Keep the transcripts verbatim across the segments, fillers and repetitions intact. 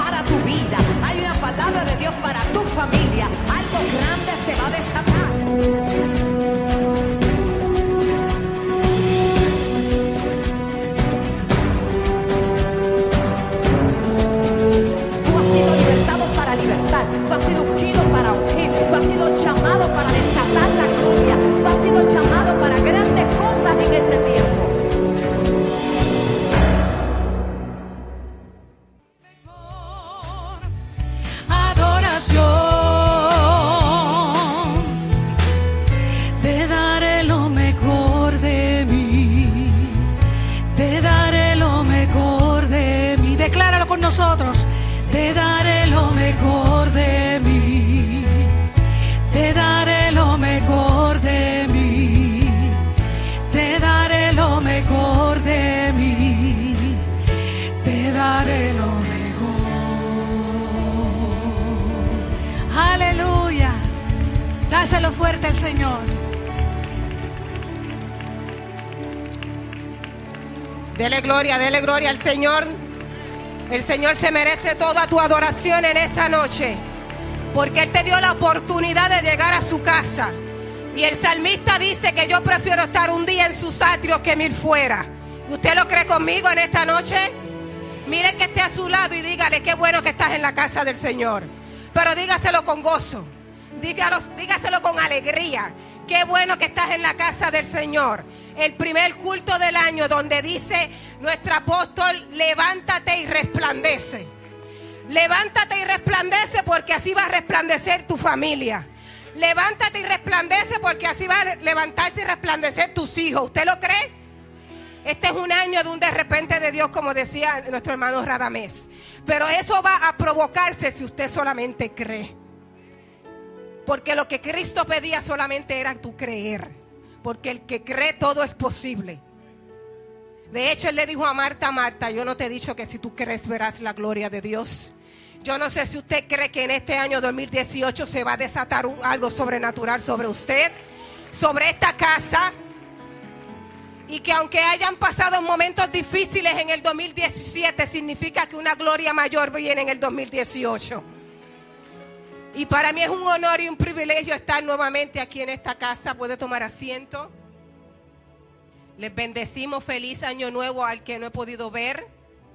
para tu vida. Hay una palabra de Dios para tu familia. Algo grande se va a desatar. Libertad, tú has sido ungido para ungir, tú has sido llamado para desatar la gloria, tú has sido llamado para grandes cosas en este tiempo. Adoración, te daré lo mejor de mí, te daré lo mejor de mí. Decláralo con nosotros. Te daré lo mejor de mí, te daré lo mejor de mí, te daré lo mejor de mí, te daré lo mejor. Aleluya, dáselo fuerte al Señor. Dele gloria, dele gloria al Señor. El Señor se merece toda tu adoración en esta noche, porque Él te dio la oportunidad de llegar a su casa. Y el salmista dice que yo prefiero estar un día en sus atrios que mil fuera. ¿Usted lo cree conmigo en esta noche? Mire que esté a su lado y dígale qué bueno que estás en la casa del Señor. Pero dígaselo con gozo, dígalo, dígaselo con alegría. Qué bueno que estás en la casa del Señor. El primer culto del año donde dice nuestro apóstol, levántate y resplandece. Levántate y resplandece porque así va a resplandecer tu familia. Levántate y resplandece porque así va a levantarse y resplandecer tus hijos. ¿Usted lo cree? Este es un año de un de repente de Dios, como decía nuestro hermano Radamés. Pero eso va a provocarse si usted solamente cree. Porque lo que Cristo pedía solamente era tu creer. Porque el que cree todo es posible. De hecho, Él le dijo a Marta, Marta, yo no te he dicho que si tú crees verás la gloria de Dios. Yo no sé si usted cree que en este año dos mil dieciocho se va a desatar un, algo sobrenatural sobre usted, sobre esta casa. Y que aunque hayan pasado momentos difíciles en el dos mil diecisiete, significa que una gloria mayor viene en el dos mil dieciocho. Y para mí es un honor y un privilegio estar nuevamente aquí en esta casa. Puede tomar asiento. Les bendecimos. Feliz año nuevo al que no he podido ver.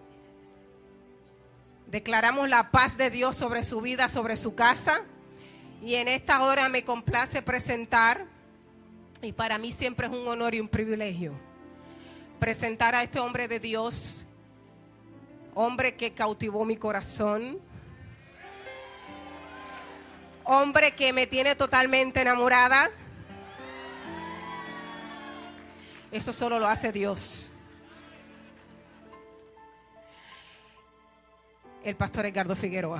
Declaramos la paz de Dios sobre su vida, sobre su casa. Y en esta hora me complace presentar, y para mí siempre es un honor y un privilegio, presentar a este hombre de Dios, hombre que cautivó mi corazón. Hombre que me tiene totalmente enamorada. Eso solo lo hace Dios. El pastor Edgardo Figueroa.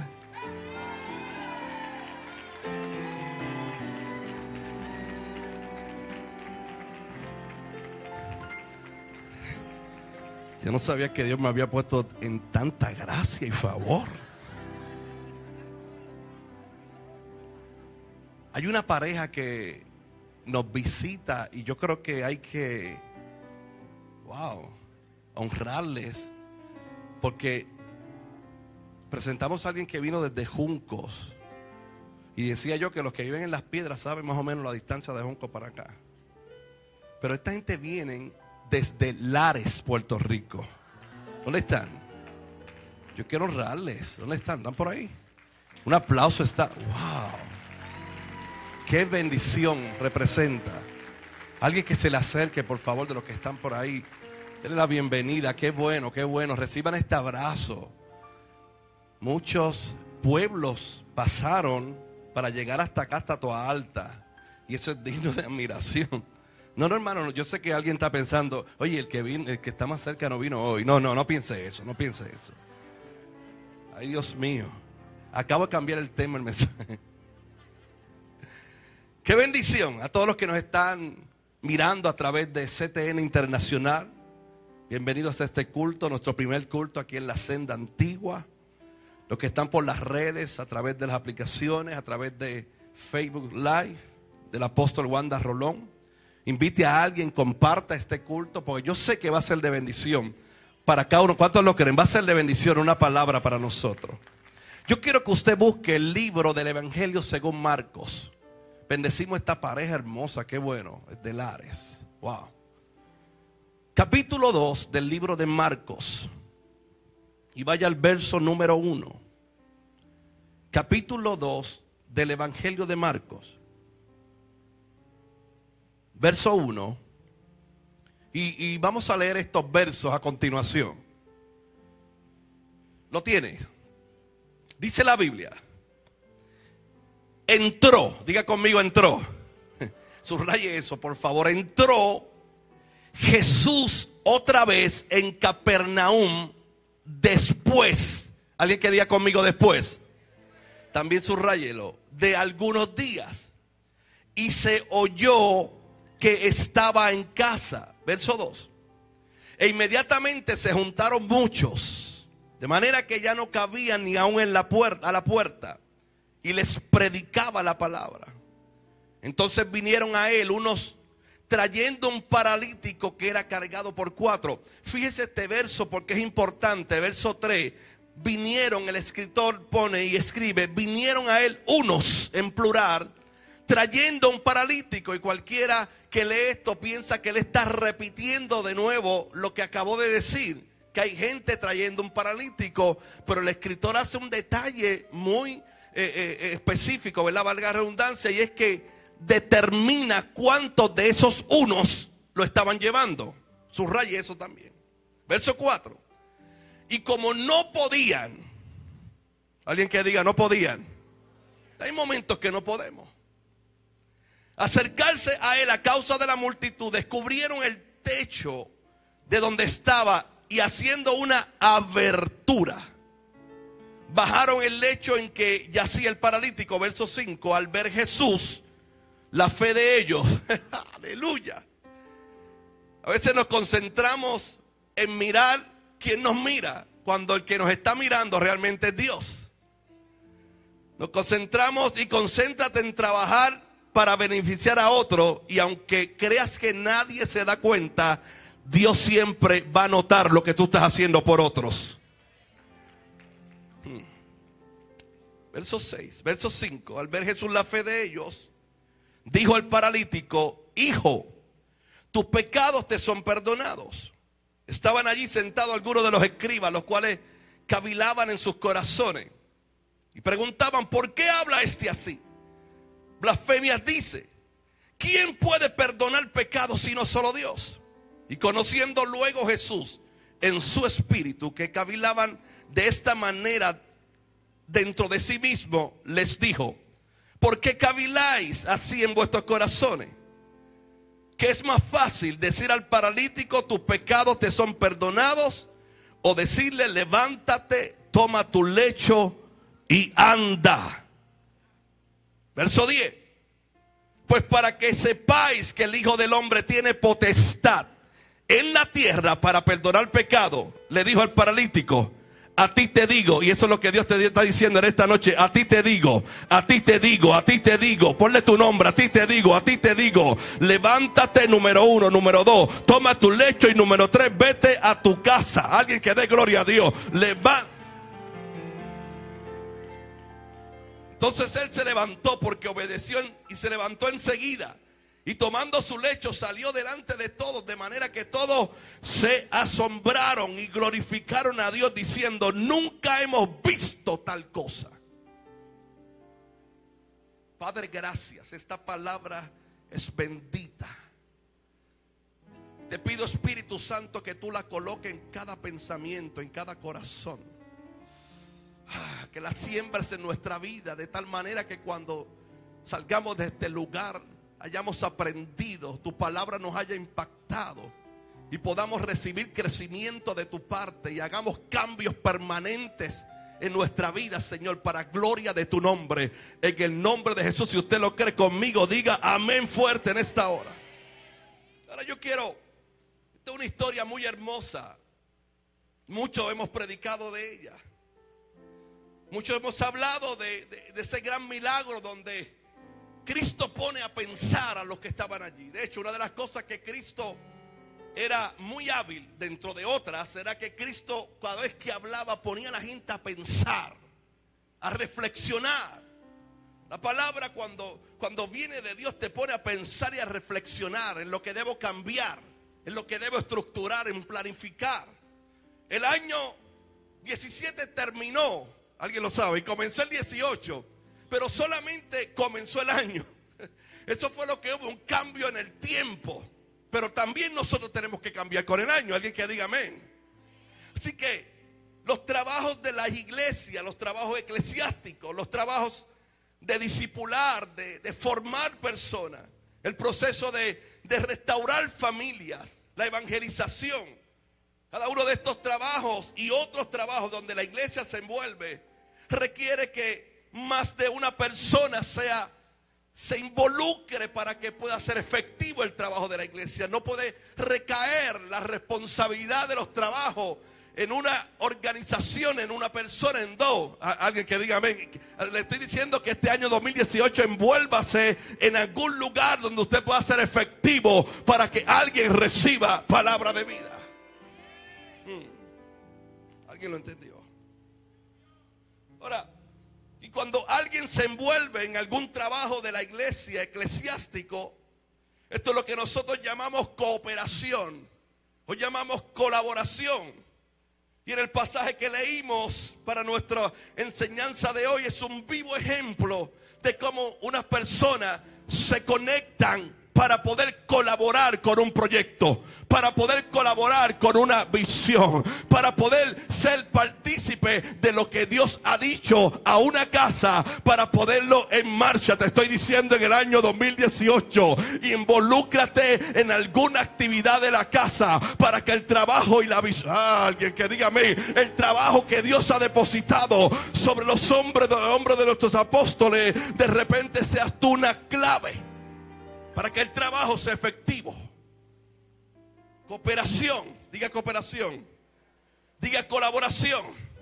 Yo no sabía que Dios me había puesto en tanta gracia y favor. Hay una pareja que nos visita y yo creo que hay que, wow, honrarles, porque presentamos a alguien que vino desde Juncos y decía yo que los que viven en Las Piedras saben más o menos la distancia de Juncos para acá. Pero esta gente viene desde Lares, Puerto Rico. ¿Dónde están? Yo quiero honrarles. ¿Dónde están? ¿Están por ahí? Un aplauso está. Wow. Qué bendición representa. Alguien que se le acerque, por favor, de los que están por ahí. Denle la bienvenida. Qué bueno, qué bueno. Reciban este abrazo. Muchos pueblos pasaron para llegar hasta acá, hasta Toa Alta. Y eso es digno de admiración. No, no, hermano, yo sé que alguien está pensando, oye, el que vino, el que está más cerca no vino hoy. No, no, no piense eso, no piense eso. Ay, Dios mío. Acabo de cambiar el tema, el mensaje. Qué bendición a todos los que nos están mirando a través de C T N Internacional. Bienvenidos a este culto, nuestro primer culto aquí en la Senda Antigua. Los que están por las redes, a través de las aplicaciones, a través de Facebook Live, del apóstol Wanda Rolón. Invite a alguien, comparta este culto, porque yo sé que va a ser de bendición para cada uno. ¿Cuántos lo creen? Va a ser de bendición una palabra para nosotros. Yo quiero que usted busque el libro del Evangelio según Marcos. Bendecimos esta pareja hermosa, qué bueno, es de Lares. Wow. Capítulo dos del libro de Marcos. Y vaya al verso número uno. Capítulo dos del Evangelio de Marcos. Verso uno. Y, y vamos a leer estos versos a continuación. ¿Lo tiene? Dice la Biblia. Entró, diga conmigo, entró. Subraye eso, por favor. Entró Jesús otra vez en Capernaum después. ¿Alguien que diga conmigo después? También subrayelo. De algunos días. Y se oyó que estaba en casa. Verso dos. E inmediatamente se juntaron muchos, de manera que ya no cabían ni aún en la puerta, a la puerta. Y les predicaba la palabra. Entonces vinieron a él unos trayendo un paralítico que era cargado por cuatro. Fíjese este verso porque es importante. Verso tres. Vinieron, el escritor pone y escribe, vinieron a él unos en plural, trayendo un paralítico. Y cualquiera que lee esto piensa que él está repitiendo de nuevo lo que acabó de decir, que hay gente trayendo un paralítico. Pero el escritor hace un detalle muy Eh, eh, específico, ¿verdad? Valga la redundancia, y es que determina cuántos de esos unos lo estaban llevando. Subraye eso también. Verso cuatro. Y como no podían, alguien que diga no podían, hay momentos que no podemos acercarse a él a causa de la multitud, descubrieron el techo de donde estaba y haciendo una abertura, bajaron el lecho en que yacía el paralítico. Verso cinco. Al ver Jesús la fe de ellos, aleluya. A veces nos concentramos en mirar quién nos mira, cuando el que nos está mirando realmente es Dios. Nos concentramos y concéntrate en trabajar para beneficiar a otro, y aunque creas que nadie se da cuenta, Dios siempre va a notar lo que tú estás haciendo por otros. Verso seis, verso cinco. Al ver Jesús la fe de ellos, dijo al paralítico: hijo, tus pecados te son perdonados. Estaban allí sentados algunos de los escribas, los cuales cavilaban en sus corazones y preguntaban: ¿por qué habla este así? Blasfemias dice. ¿Quién puede perdonar pecados sino solo Dios? Y conociendo luego Jesús en su espíritu que cavilaban de esta manera dentro de sí mismo, les dijo: ¿por qué caviláis así en vuestros corazones? ¿Qué es más fácil, decir al paralítico tus pecados te son perdonados, o decirle levántate, toma tu lecho y anda? Verso diez. Pues para que sepáis que el Hijo del Hombre tiene potestad en la tierra para perdonar pecado, le dijo al paralítico: a ti te digo, y eso es lo que Dios te está diciendo en esta noche, a ti te digo, a ti te digo, a ti te digo, ponle tu nombre, a ti te digo, a ti te digo, levántate, número uno, número dos, toma tu lecho, y número tres, vete a tu casa. Alguien que dé gloria a Dios. Levanta. Entonces él se levantó porque obedeció y se levantó enseguida. Y tomando su lecho salió delante de todos, de manera que todos se asombraron y glorificaron a Dios diciendo: nunca hemos visto tal cosa. Padre, gracias. Esta palabra es bendita. Te pido, Espíritu Santo, que tú la coloques en cada pensamiento, en cada corazón. Ah, que la siembres en nuestra vida de tal manera que cuando salgamos de este lugar hayamos aprendido, tu palabra nos haya impactado y podamos recibir crecimiento de tu parte y hagamos cambios permanentes en nuestra vida, Señor, para gloria de tu nombre. En el nombre de Jesús, si usted lo cree conmigo, diga amén fuerte en esta hora. Ahora yo quiero, esta es una historia muy hermosa. Muchos hemos predicado de ella. Muchos hemos hablado de, de, de ese gran milagro donde Cristo pone a pensar a los que estaban allí. De hecho, una de las cosas que Cristo era muy hábil, dentro de otras, era que Cristo cada vez que hablaba ponía a la gente a pensar. a reflexionar. La palabra cuando, cuando viene de Dios te pone a pensar y a reflexionar en lo que debo cambiar, en lo que debo estructurar, en planificar. El año diecisiete terminó, alguien lo sabe, y comenzó el dieciocho, pero solamente comenzó el año. Eso fue lo que hubo, un cambio en el tiempo. Pero también nosotros tenemos que cambiar con el año. Alguien que diga amén. Así que los trabajos de las iglesias, los trabajos eclesiásticos, los trabajos de discipular, de, de formar personas, el proceso de, de restaurar familias, la evangelización, cada uno de estos trabajos y otros trabajos donde la iglesia se envuelve, requiere que más de una persona sea se involucre para que pueda ser efectivo el trabajo de la iglesia. No puede recaer la responsabilidad de los trabajos en una organización, en una persona, en dos. Alguien que diga amén. Le estoy diciendo que este año dos mil dieciocho envuélvase en algún lugar donde usted pueda ser efectivo para que alguien reciba palabra de vida. Hmm. ¿Alguien lo entendió? Ahora, y cuando alguien se envuelve en algún trabajo de la iglesia eclesiástico, esto es lo que nosotros llamamos cooperación o llamamos colaboración. Y en el pasaje que leímos para nuestra enseñanza de hoy es un vivo ejemplo de cómo unas personas se conectan para poder colaborar con un proyecto, para poder colaborar con una visión, para poder ser partícipe de lo que Dios ha dicho a una casa, para poderlo en marcha. Te estoy diciendo en el año dos mil dieciocho, involúcrate en alguna actividad de la casa para que el trabajo y la visión, ah, alguien que diga amén, el trabajo que Dios ha depositado sobre los hombres de, hombres de nuestros apóstoles, de repente seas tú una clave para que el trabajo sea efectivo. Cooperación, diga cooperación, diga colaboración.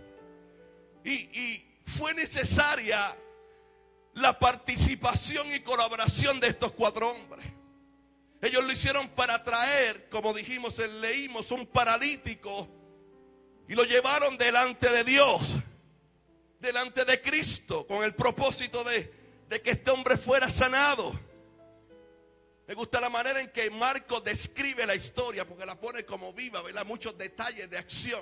Y, y fue necesaria la participación y colaboración de estos cuatro hombres. Ellos lo hicieron para traer, como dijimos, leímos, un paralítico y lo llevaron delante de Dios, delante de Cristo, con el propósito de, de que este hombre fuera sanado. Me gusta la manera en que Marcos describe la historia, porque la pone como viva, ¿verdad? Muchos detalles de acción.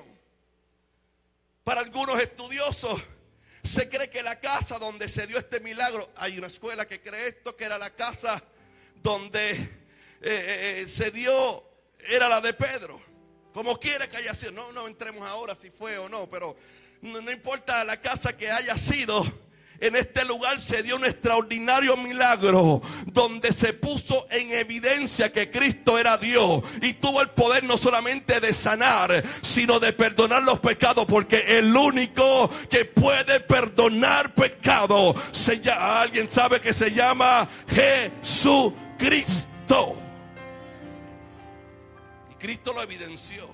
Para algunos estudiosos, se cree que la casa donde se dio este milagro, hay una escuela que cree esto, que era la casa donde eh, eh, se dio, era la de Pedro. Como quiera que haya sido, no, no entremos ahora si fue o no, pero no, no importa la casa que haya sido. En este lugar se dio un extraordinario milagro donde se puso en evidencia que Cristo era Dios y tuvo el poder no solamente de sanar, sino de perdonar los pecados, porque el único que puede perdonar pecados, se llama, alguien sabe que se llama Jesucristo. Y Cristo lo evidenció.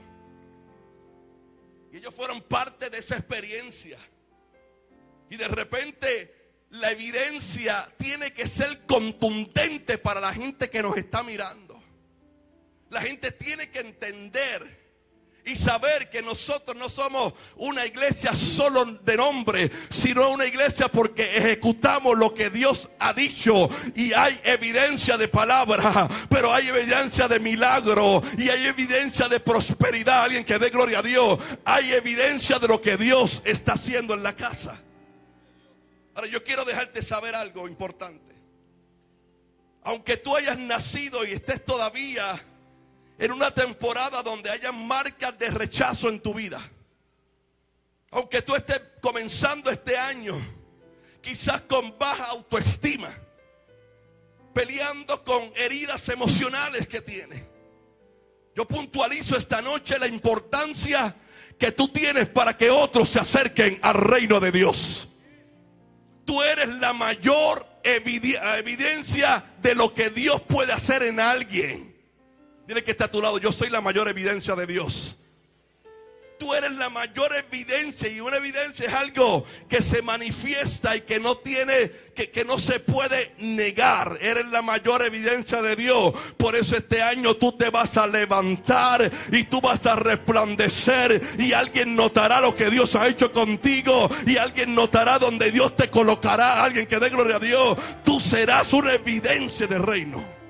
Y ellos fueron parte de esa experiencia. Y de repente la evidencia tiene que ser contundente para la gente que nos está mirando. La gente tiene que entender y saber que nosotros no somos una iglesia solo de nombre, sino una iglesia porque ejecutamos lo que Dios ha dicho. Y hay evidencia de palabra, pero hay evidencia de milagro y hay evidencia de prosperidad. Alguien que dé gloria a Dios. Hay evidencia de lo que Dios está haciendo en la casa. Ahora yo quiero dejarte saber algo importante. Aunque tú hayas nacido y estés todavía en una temporada donde haya marcas de rechazo en tu vida, aunque tú estés comenzando este año quizás con baja autoestima, peleando con heridas emocionales que tienes, yo puntualizo esta noche la importancia que tú tienes para que otros se acerquen al reino de Dios. Tú eres la mayor evidencia de lo que Dios puede hacer en alguien. Dile que está a tu lado, yo soy la mayor evidencia de Dios. Tú eres la mayor evidencia, y una evidencia es algo que se manifiesta y que no tiene, que, que no se puede negar. Eres la mayor evidencia de Dios. Por eso este año tú te vas a levantar y tú vas a resplandecer, y alguien notará lo que Dios ha hecho contigo, y alguien notará donde Dios te colocará. Alguien que dé gloria a Dios. Tú serás una evidencia del reino.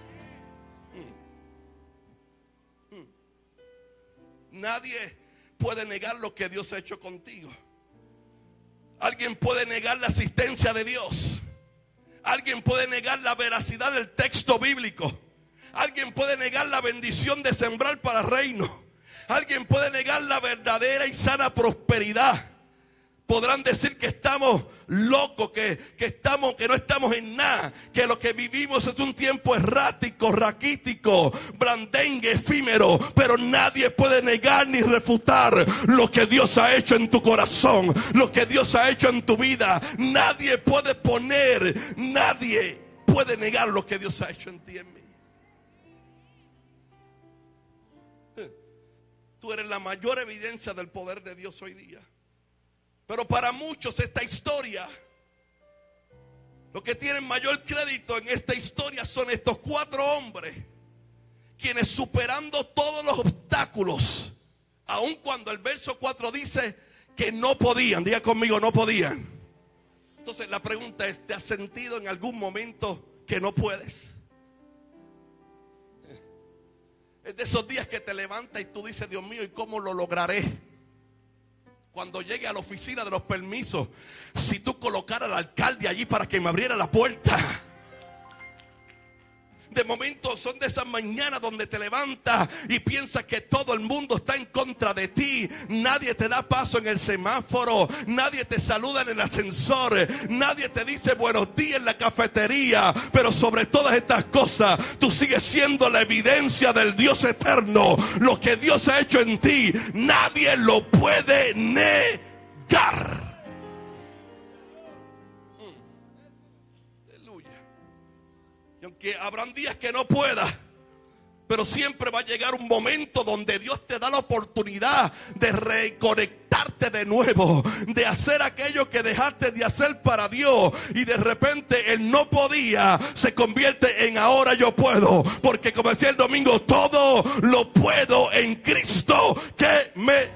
Nadie puede negar lo que Dios ha hecho contigo. Alguien puede negar la asistencia de Dios. Alguien puede negar la veracidad del texto bíblico. Alguien puede negar la bendición de sembrar para el reino. Alguien puede negar la verdadera y sana prosperidad. Podrán decir que estamos locos, que, que, estamos, que no estamos en nada, que lo que vivimos es un tiempo errático, raquítico, blandengue, efímero. Pero nadie puede negar ni refutar lo que Dios ha hecho en tu corazón, lo que Dios ha hecho en tu vida. Nadie puede poner, nadie puede negar lo que Dios ha hecho en ti y en mí. Tú eres la mayor evidencia del poder de Dios hoy día. Pero para muchos esta historia, los que tienen mayor crédito en esta historia son estos cuatro hombres, quienes superando todos los obstáculos, aun cuando el verso cuatro dice que no podían, diga conmigo, no podían. Entonces la pregunta es, ¿te has sentido en algún momento que no puedes? Es de esos días que te levantas y tú dices, Dios mío, ¿y cómo lo lograré? Cuando llegue a la oficina de los permisos, si tú colocaras al alcalde allí para que me abriera la puerta. De momento son de esas mañanas donde te levantas y piensas que todo el mundo está en contra de ti. Nadie te da paso en el semáforo, nadie te saluda en el ascensor, nadie te dice buenos días en la cafetería. Pero sobre todas estas cosas, tú sigues siendo la evidencia del Dios eterno. Lo que Dios ha hecho en ti, nadie lo puede negar. Aunque habrán días que no puedas, pero siempre va a llegar un momento donde Dios te da la oportunidad de reconectarte de nuevo, de hacer aquello que dejaste de hacer para Dios, y de repente el no podía se convierte en ahora yo puedo, porque como decía el domingo, todo lo puedo en Cristo que me...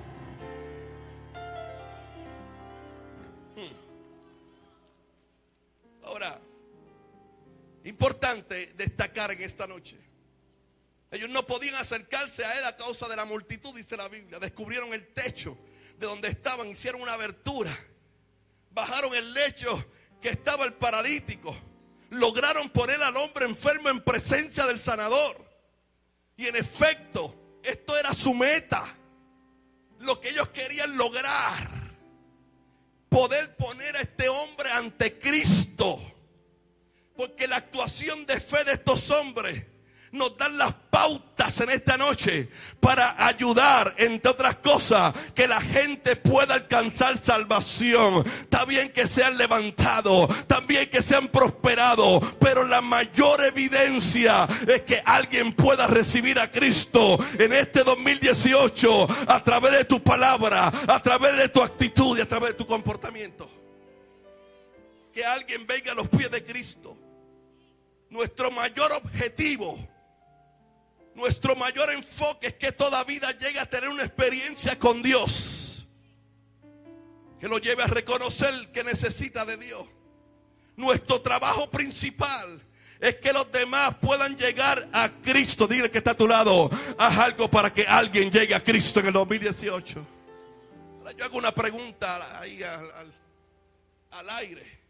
Ahora, importante destacar en esta noche, ellos no podían acercarse a él a causa de la multitud, dice la Biblia. Descubrieron el techo de donde estaban, hicieron una abertura, bajaron el lecho que estaba el paralítico, lograron poner al hombre enfermo en presencia del sanador. Y en efecto, esto era su meta, lo que ellos querían lograr, poder poner a este hombre ante Cristo. Porque la actuación de fe de estos hombres nos dan las pautas en esta noche para ayudar, entre otras cosas, que la gente pueda alcanzar salvación. Está bien que sean levantados, también que sean prosperados, pero la mayor evidencia es que alguien pueda recibir a Cristo en este dos mil dieciocho a través de tu palabra, a través de tu actitud y a través de tu comportamiento. Que alguien venga a los pies de Cristo. Nuestro mayor objetivo, nuestro mayor enfoque es que toda vida llegue a tener una experiencia con Dios, que lo lleve a reconocer que necesita de Dios. Nuestro trabajo principal es que los demás puedan llegar a Cristo. Dile que está a tu lado, haz algo para que alguien llegue a Cristo en el dos mil dieciocho. Ahora yo hago una pregunta ahí al, al, al aire.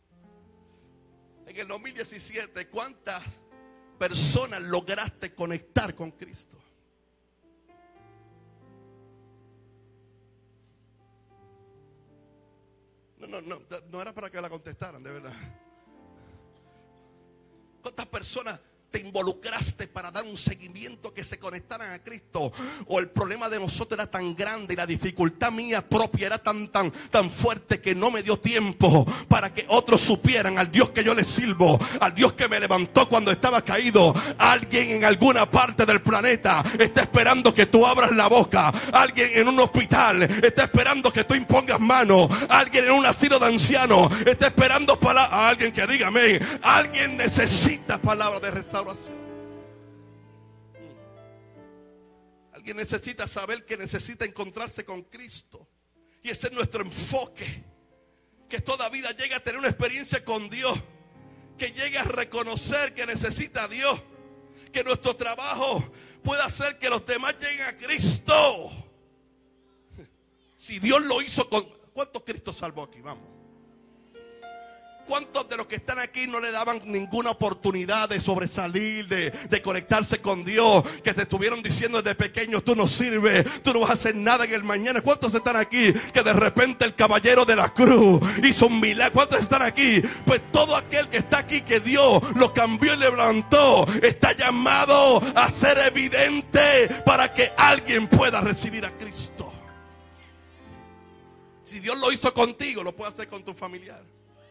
En el dos mil diecisiete, ¿cuántas personas lograste conectar con Cristo? No, no, no, no era para que la contestaran, de verdad. ¿Cuántas personas te involucraste para dar un seguimiento que se conectaran a Cristo, o el problema de nosotros era tan grande y la dificultad mía propia era tan tan tan fuerte que no me dio tiempo para que otros supieran al Dios que yo les sirvo, al Dios que me levantó cuando estaba caído. Alguien en alguna parte del planeta está esperando que tú abras la boca. Alguien en un hospital está esperando que tú impongas manos. Alguien en un asilo de ancianos está esperando para a alguien que diga amén. Alguien necesita palabras de restauración. Alguien necesita saber que necesita encontrarse con Cristo. Y ese es nuestro enfoque. Que toda vida llegue a tener una experiencia con Dios. Que llegue a reconocer que necesita a Dios. Que nuestro trabajo pueda hacer que los demás lleguen a Cristo. Si Dios lo hizo con... ¿Cuántos Cristo salvó aquí? Vamos. ¿Cuántos de los que están aquí no le daban ninguna oportunidad de sobresalir, de, de conectarse con Dios? Que te estuvieron diciendo desde pequeño, tú no sirves, tú no vas a hacer nada en el mañana. ¿Cuántos están aquí que de repente el caballero de la cruz hizo un milagro? ¿Cuántos están aquí? Pues todo aquel que está aquí, que Dios lo cambió y le levantó, está llamado a ser evidente para que alguien pueda recibir a Cristo. Si Dios lo hizo contigo, lo puede hacer con tu familiar.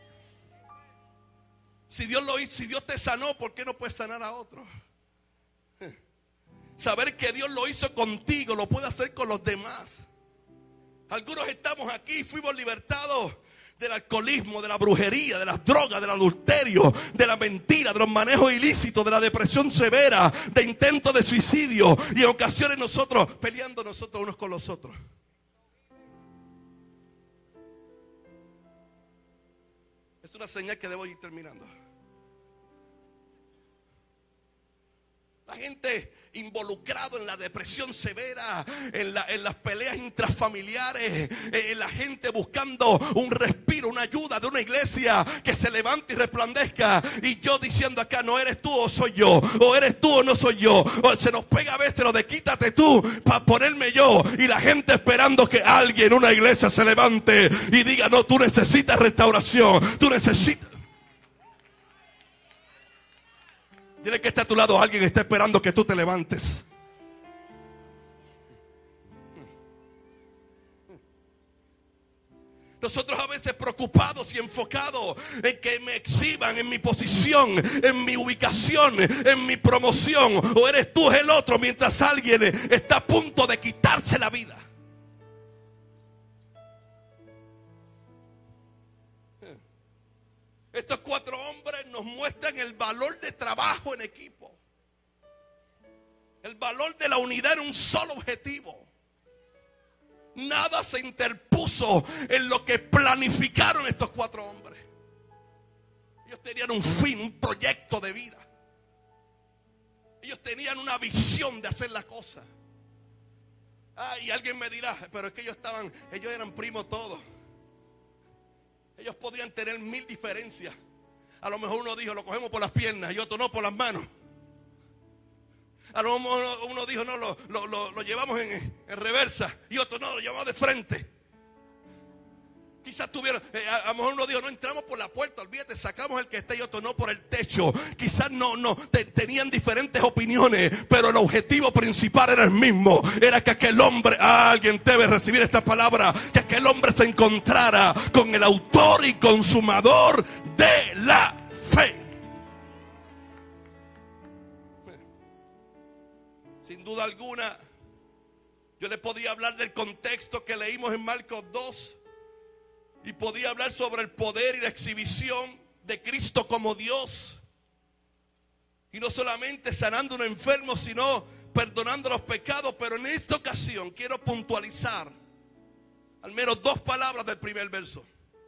Si Dios lo hizo, si Dios te sanó, ¿por qué no puedes sanar a otros? Saber que Dios lo hizo contigo, lo puede hacer con los demás. Algunos estamos aquí, fuimos libertados del alcoholismo, de la brujería, de las drogas, del adulterio, de la mentira, de los manejos ilícitos, de la depresión severa, de intentos de suicidio, y en ocasiones nosotros peleando nosotros unos con los otros. Es una señal que debo ir terminando. La gente involucrado en la depresión severa, en, la, en las peleas intrafamiliares, en la gente buscando un respiro, una ayuda de una iglesia que se levante y resplandezca. Y yo diciendo acá, no eres tú o soy yo, o eres tú o no soy yo. O se nos pega a veces lo de quítate tú para ponerme yo. Y la gente esperando que alguien, una iglesia, se levante y diga, no, tú necesitas restauración, tú necesitas. Dile que está a tu lado, alguien está esperando que tú te levantes. Nosotros a veces preocupados y enfocados en que me exhiban en mi posición, en mi ubicación, en mi promoción. O eres tú, es el otro, mientras alguien está a punto de quitarse la vida. Estos cuatro hombres nos muestran el valor de trabajo en equipo. El valor de la unidad en un solo objetivo. Nada se interpuso en lo que planificaron estos cuatro hombres. Ellos tenían un fin, un proyecto de vida. Ellos tenían una visión de hacer la cosa. Ah, y alguien me dirá, pero es que ellos estaban, ellos eran primos todos. Ellos podrían tener mil diferencias. A lo mejor uno dijo, lo cogemos por las piernas, y otro no, por las manos. A lo mejor uno dijo, no, lo, lo, lo, lo llevamos en, en reversa, y otro no, lo llevamos de frente. Quizás tuvieron, eh, a, a lo mejor uno dijo, no, entramos por la puerta, olvídate, sacamos el que está, y otro no, por el techo. Quizás no, no, te, tenían diferentes opiniones, pero el objetivo principal era el mismo. Era que aquel hombre, ah, alguien debe recibir esta palabra, que aquel hombre se encontrara con el autor y consumador de la fe. Sin duda alguna, yo le podría hablar del contexto que leímos en Marcos dos. Y podía hablar sobre el poder y la exhibición de Cristo como Dios. Y no solamente sanando a un enfermo, sino perdonando los pecados. Pero en esta ocasión quiero puntualizar al menos dos palabras del primer verso.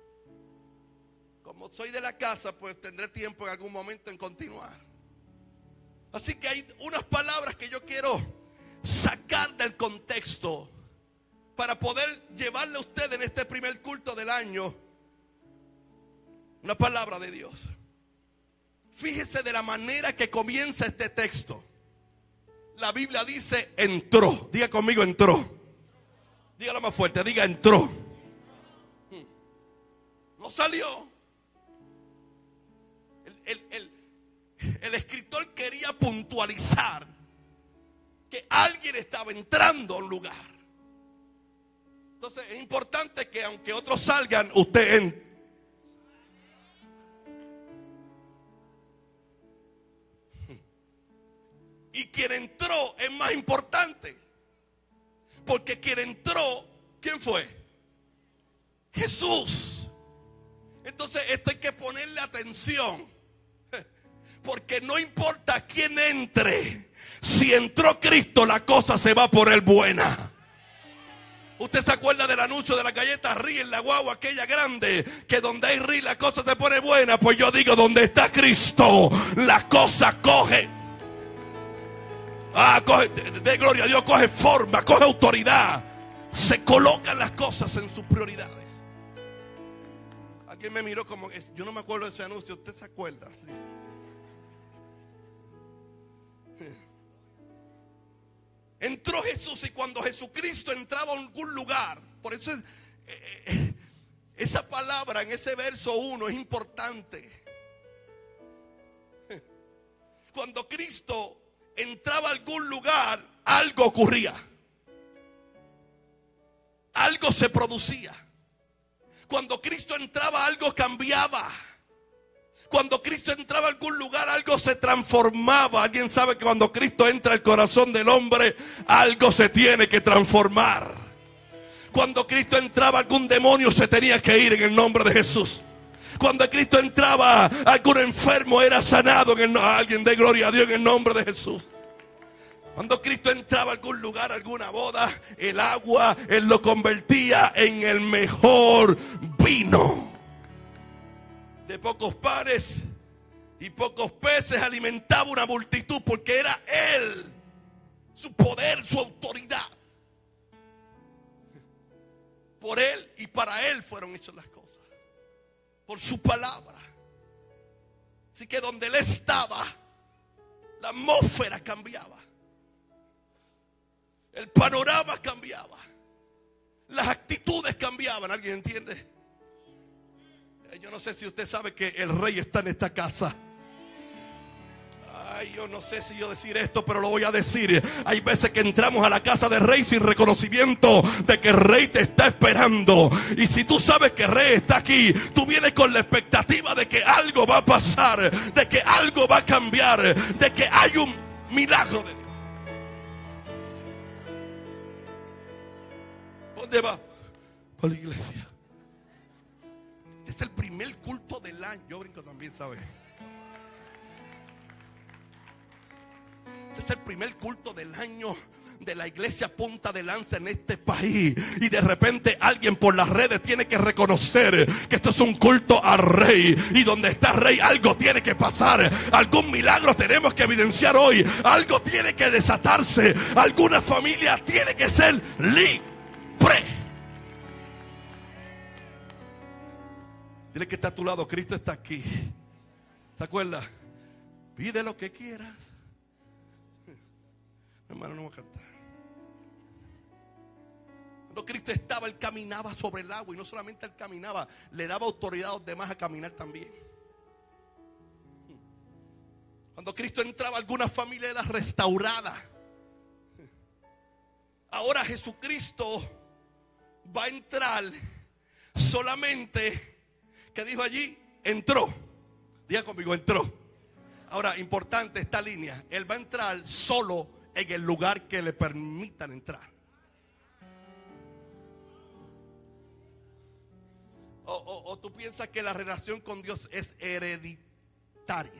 Como soy de la casa, pues tendré tiempo en algún momento en continuar. Así que hay unas palabras que yo quiero sacar del contexto para poder llevarle a usted en este primer culto del año una palabra de Dios. Fíjese de la manera que comienza este texto. La Biblia dice entró. Diga conmigo entró. Dígalo más fuerte, diga entró. No salió. El, el, el, el escritor quería quería puntualizar que alguien estaba entrando a un lugar. Entonces es importante que aunque otros salgan, usted entre. Y quien entró es más importante. Porque quien entró, ¿quién fue? Jesús. Entonces esto hay que ponerle atención. Porque no importa quién entre. Si entró Cristo, la cosa se va a poner buena. ¿Usted se acuerda del anuncio de la galleta Ri en la guagua, aquella grande? Que donde hay Ri la cosa se pone buena. Pues yo digo, donde está Cristo, la cosa coge. Ah, coge, de, de gloria a Dios, coge forma, coge autoridad. Se colocan las cosas en sus prioridades. Alguien me miró como, yo no me acuerdo de ese anuncio, ¿usted se acuerda? Sí. Entró Jesús, y cuando Jesucristo entraba a algún lugar, por eso es, eh, esa palabra en ese verso uno es importante. Cuando Cristo entraba a algún lugar, algo ocurría. Algo se producía. Cuando Cristo entraba, algo cambiaba. Cuando Cristo entraba a algún lugar, algo se transformaba. Alguien sabe que cuando Cristo entra al corazón del hombre, algo se tiene que transformar. Cuando Cristo entraba, algún demonio se tenía que ir en el nombre de Jesús. Cuando Cristo entraba, algún enfermo era sanado. En el, alguien dé gloria a Dios en el nombre de Jesús. Cuando Cristo entraba a algún lugar, alguna boda, el agua, Él lo convertía en el mejor vino. De pocos panes y pocos peces alimentaba una multitud, porque era Él, su poder, su autoridad. Por Él y para Él fueron hechas las cosas, por su palabra. Así que donde Él estaba, la atmósfera cambiaba, el panorama cambiaba, las actitudes cambiaban. ¿Alguien entiende? Yo no sé si usted sabe que el rey está en esta casa. Ay, yo no sé si yo decir esto, pero lo voy a decir. Hay veces que entramos a la casa del rey sin reconocimiento de que el rey te está esperando. Y si tú sabes que el rey está aquí, tú vienes con la expectativa de que algo va a pasar, de que algo va a cambiar, de que hay un milagro de Dios. ¿Dónde va? A la iglesia. Este es el primer culto del año. Yo brinco también, ¿sabes? Este es el primer culto del año de la iglesia Punta de Lanza en este país. Y de repente alguien por las redes tiene que reconocer que esto es un culto al rey. Y donde está el rey, algo tiene que pasar. Algún milagro tenemos que evidenciar hoy. Algo tiene que desatarse. Alguna familia tiene que ser libre. Dile que está a tu lado, Cristo está aquí. ¿Se acuerda? Pide lo que quieras. Hermano, no voy a cantar. Cuando Cristo estaba, Él caminaba sobre el agua. Y no solamente Él caminaba, le daba autoridad a los demás a caminar también. Cuando Cristo entraba, alguna familia era restaurada. Ahora Jesucristo va a entrar solamente... ¿Qué dijo allí? Entró. Diga conmigo, entró. Ahora, importante esta línea. Él va a entrar solo en el lugar que le permitan entrar. O, o, o tú piensas que la relación con Dios es hereditaria.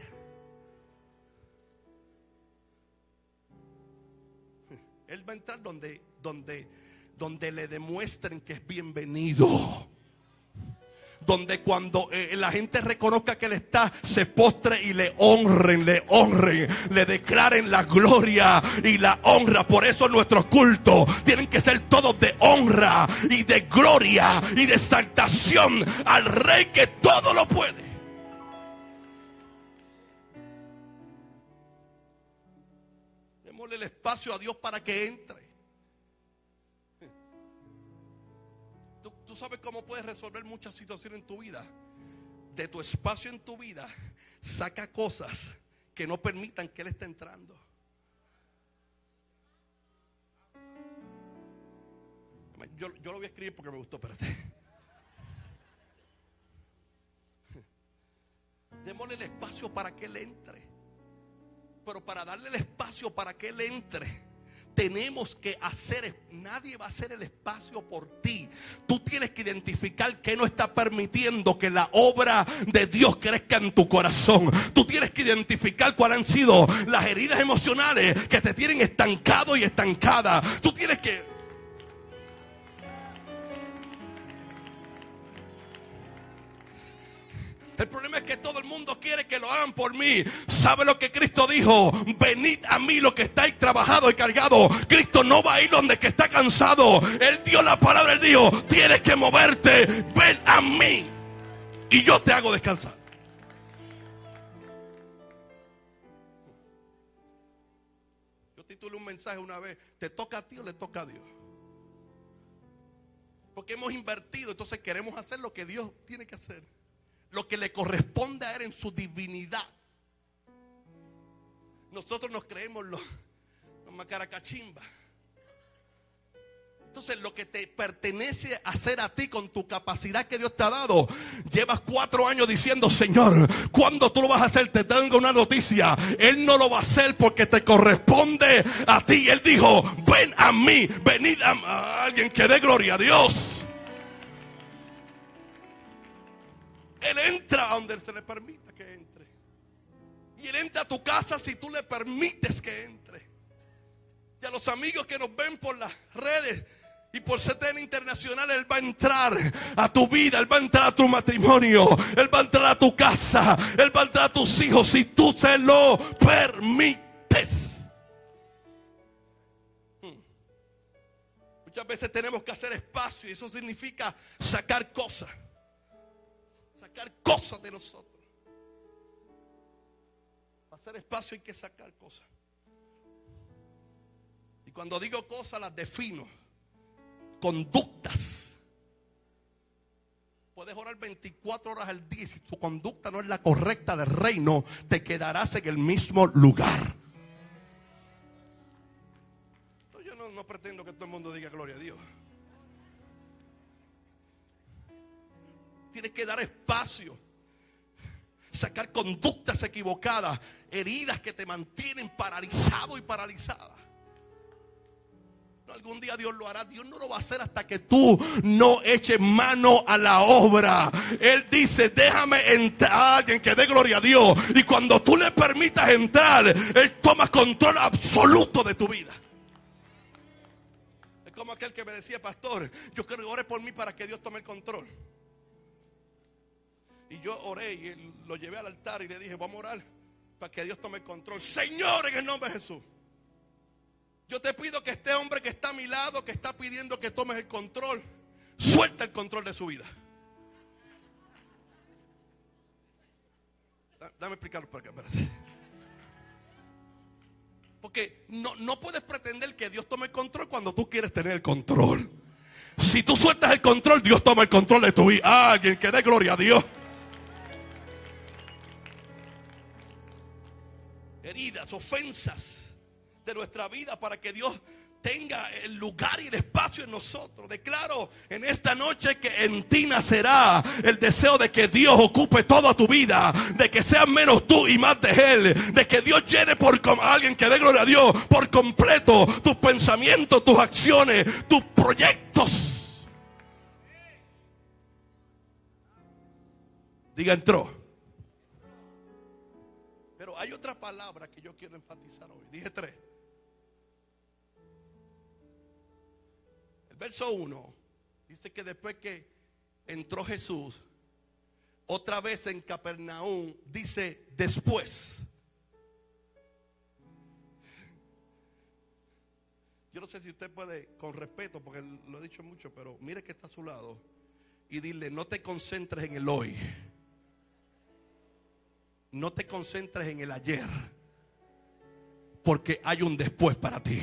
Él va a entrar donde, donde, donde le demuestren que es bienvenido. Donde cuando eh, la gente reconozca que Él está, se postre y le honren, le honren, le declaren la gloria y la honra. Por eso nuestros cultos tienen que ser todos de honra y de gloria y de exaltación al Rey que todo lo puede. Démosle el espacio a Dios para que entre. Tú sabes cómo puedes resolver muchas situaciones en tu vida. De tu espacio en tu vida, saca cosas que no permitan que Él esté entrando. Yo, yo lo voy a escribir porque me gustó, espérate. Démosle el espacio para que Él entre. Pero para darle el espacio para que Él entre, tenemos que hacer, nadie va a hacer el espacio por ti. Tú tienes que identificar qué no está permitiendo que la obra de Dios crezca en tu corazón. Tú tienes que identificar cuáles han sido las heridas emocionales que te tienen estancado y estancada. Tú tienes que... El problema es que todo el mundo quiere que lo hagan por mí. ¿Sabe lo que Cristo dijo? Venid a mí los que estáis trabajados y cargados. Cristo no va a ir donde que está cansado. Él dio la palabra, Él dijo, tienes que moverte. Ven a mí y yo te hago descansar. Yo titulé un mensaje una vez, ¿te toca a ti o le toca a Dios? Porque hemos invertido, entonces queremos hacer lo que Dios tiene que hacer, lo que le corresponde a Él en su divinidad. Nosotros nos creemos los, los macaracachimba. Entonces lo que te pertenece hacer a ti con tu capacidad que Dios te ha dado, llevas cuatro años diciendo, Señor, ¿cuándo tú lo vas a hacer? Te tengo una noticia, Él no lo va a hacer porque te corresponde a ti. Él dijo, ven a mí, venid a, a alguien que dé gloria a Dios. Él entra a donde se le permita que entre. Y Él entra a tu casa si tú le permites que entre. Y a los amigos que nos ven por las redes y por C T N Internacional, Él va a entrar a tu vida, Él va a entrar a tu matrimonio, Él va a entrar a tu casa, Él va a entrar a tus hijos si tú se lo permites. Hmm. Muchas veces tenemos que hacer espacio y eso significa sacar cosas. Sacar cosas de nosotros. Para hacer espacio hay que sacar cosas. Y cuando digo cosas las defino. Conductas. Puedes orar veinticuatro horas al día y si tu conducta no es la correcta del reino, te quedarás en el mismo lugar. Yo no, no pretendo que todo el mundo diga gloria a Dios. Tienes que dar espacio, sacar conductas equivocadas, heridas que te mantienen paralizado y paralizada. No, algún día Dios lo hará. Dios no lo va a hacer hasta que tú no eches mano a la obra. Él dice, déjame entrar, alguien que dé gloria a Dios. Y cuando tú le permitas entrar, Él toma control absoluto de tu vida. Es como aquel que me decía, pastor, yo quiero que ore por mí para que Dios tome el control. Y yo oré y lo llevé al altar y le dije, vamos a orar para que Dios tome el control. Señor, en el nombre de Jesús, yo te pido que este hombre que está a mi lado, que está pidiendo que tomes el control, suelta el control de su vida. Dame explicarlo por acá, espérate. Porque no, no puedes pretender que Dios tome el control cuando tú quieres tener el control. Si tú sueltas el control, Dios toma el control de tu vida. Alguien que dé gloria a Dios. Heridas, ofensas de nuestra vida para que Dios tenga el lugar y el espacio en nosotros. Declaro en esta noche que en ti nacerá el deseo de que Dios ocupe toda tu vida, de que seas menos tú y más de Él, de que Dios llene por alguien que dé gloria a Dios por completo tus pensamientos, tus acciones, tus proyectos. Diga, entró. Pero hay otra palabra que yo quiero enfatizar hoy. Dije tres. El verso uno dice que después que entró Jesús, otra vez en Capernaum, dice después. Yo no sé si usted puede, con respeto, porque lo he dicho mucho, pero mire que está a su lado y dile, no te concentres en el hoy. No te concentres en el ayer, porque hay un después para ti.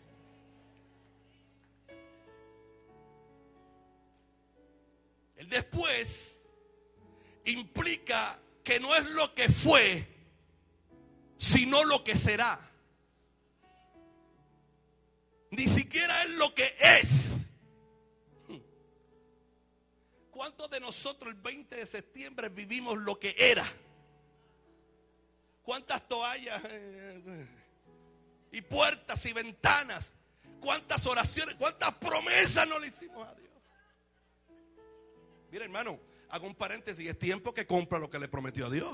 El después implica que no es lo que fue, sino lo que será. Ni siquiera es lo que es. ¿Cuántos de nosotros el veinte de septiembre vivimos lo que era? ¿Cuántas toallas eh, y puertas y ventanas? ¿Cuántas oraciones, cuántas promesas no le hicimos a Dios? Mira, hermano, hago un paréntesis. Es tiempo que compra lo que le prometió a Dios.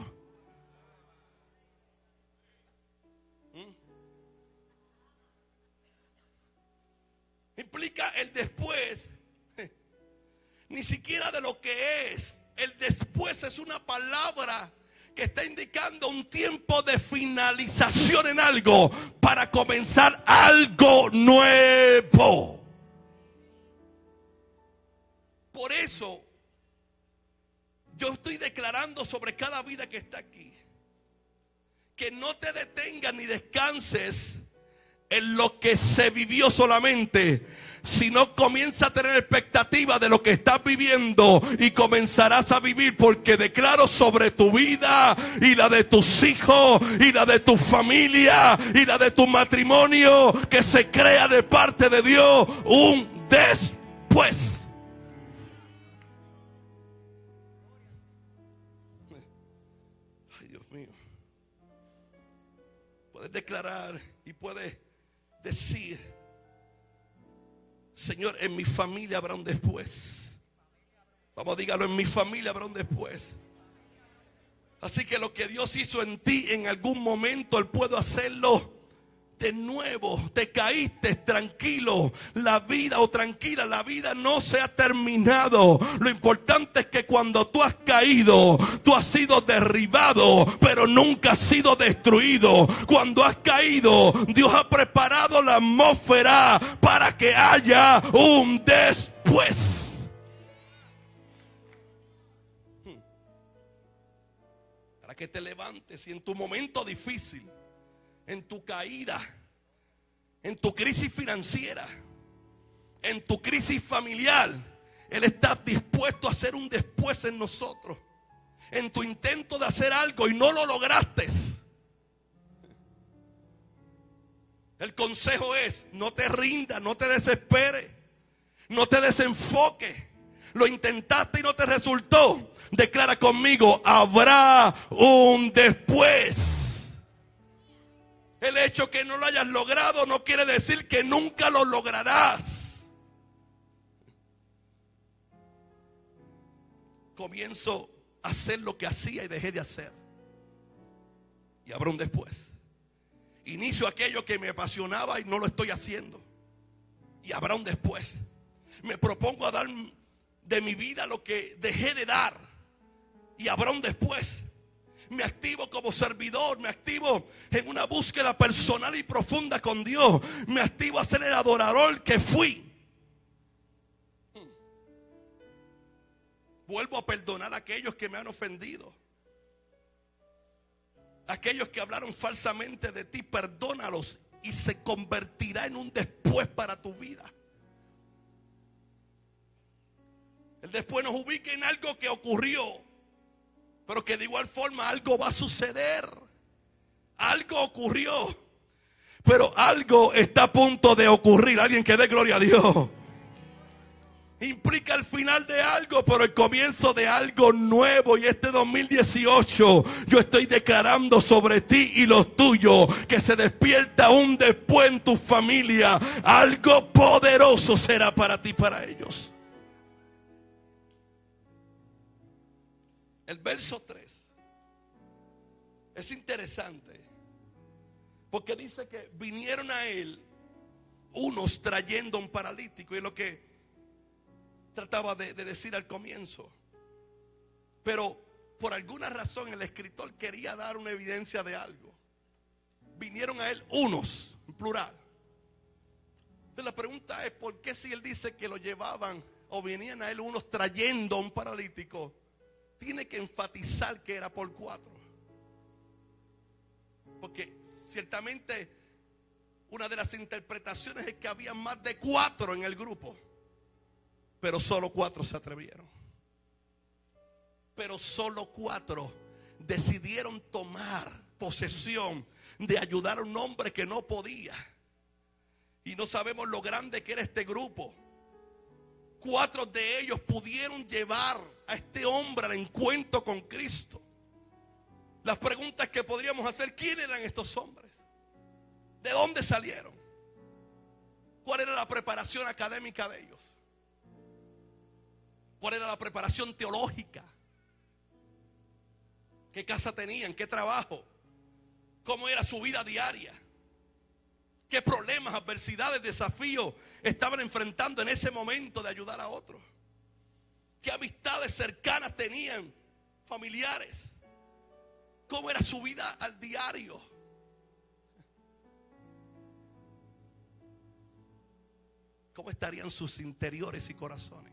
¿Mm? Implica el después. Ni siquiera de lo que es. El después es una palabra que está indicando un tiempo de finalización en algo para comenzar algo nuevo. Por eso yo estoy declarando sobre cada vida que está aquí que no te detengas ni descanses en lo que se vivió solamente, sino comienza a tener expectativa de lo que estás viviendo y comenzarás a vivir, porque declaro sobre tu vida y la de tus hijos y la de tu familia y la de tu matrimonio que se crea de parte de Dios un después. Ay, Dios mío. Puedes declarar y puedes decir: Señor, en mi familia habrá un después. Vamos, dígalo, en mi familia habrá un después. Así que lo que Dios hizo en ti en algún momento, Él puede hacerlo de nuevo. Te caíste, tranquilo, la vida o tranquila, la vida no se ha terminado. Lo importante es que cuando tú has caído, tú has sido derribado, pero nunca has sido destruido. Cuando has caído, Dios ha preparado la atmósfera para que haya un después. Para que te levantes y en tu momento difícil, en tu caída, en tu crisis financiera, en tu crisis familiar, Él está dispuesto a hacer un después en nosotros. En tu intento de hacer algo y no lo lograste, el consejo es: no te rindas, no te desesperes, no te desenfoques. Lo intentaste y no te resultó. Declara conmigo: habrá un después. El hecho que no lo hayas logrado no quiere decir que nunca lo lograrás. Comienzo a hacer lo que hacía y dejé de hacer, y habrá un después. Inicio aquello que me apasionaba y no lo estoy haciendo, y habrá un después. Me propongo a dar de mi vida lo que dejé de dar, y habrá un después. Me activo como servidor, me activo en una búsqueda personal y profunda con Dios. Me activo a ser el adorador que fui. Vuelvo a perdonar a aquellos que me han ofendido. Aquellos que hablaron falsamente de ti, perdónalos y se convertirá en un después para tu vida. El después nos ubica en algo que ocurrió, pero que de igual forma algo va a suceder. Algo ocurrió, pero algo está a punto de ocurrir. Alguien que dé gloria a Dios. Implica el final de algo, pero el comienzo de algo nuevo. Y este dos mil dieciocho yo estoy declarando sobre ti y los tuyos que se despierta un después en tu familia. Algo poderoso será para ti y para ellos. El verso tres es interesante, porque dice que vinieron a él unos trayendo un paralítico, y es lo que trataba de, de decir al comienzo. Pero por alguna razón el escritor quería dar una evidencia de algo. Vinieron a él unos, en plural. Entonces la pregunta es: ¿por qué si él dice que lo llevaban o venían a él unos trayendo un paralítico, tiene que enfatizar que era por cuatro? Porque ciertamente una de las interpretaciones es que había más de cuatro en el grupo, pero solo cuatro se atrevieron. Pero solo cuatro decidieron tomar posesión de ayudar a un hombre que no podía. Y no sabemos lo grande que era este grupo. Cuatro de ellos pudieron llevar a este hombre al encuentro con Cristo. Las preguntas que podríamos hacer: ¿quién eran estos hombres? ¿De dónde salieron? ¿Cuál era la preparación académica de ellos? ¿Cuál era la preparación teológica? ¿Qué casa tenían? ¿Qué trabajo? ¿Cómo era su vida diaria? ¿Qué problemas, adversidades, desafíos estaban enfrentando en ese momento de ayudar a otros? ¿Qué amistades cercanas tenían, familiares? ¿Cómo era su vida al diario? ¿Cómo estarían sus interiores y corazones?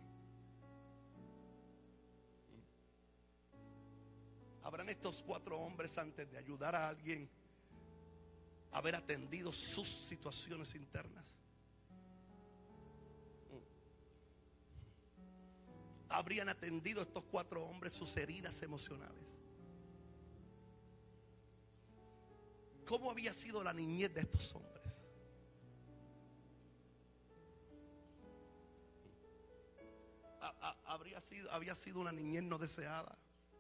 ¿Habrán estos cuatro hombres, antes de ayudar a alguien, haber atendido sus situaciones internas? ¿Habrían atendido estos cuatro hombres sus heridas emocionales? ¿Cómo había sido la niñez de estos hombres? Habría sido, había sido una niñez no deseada.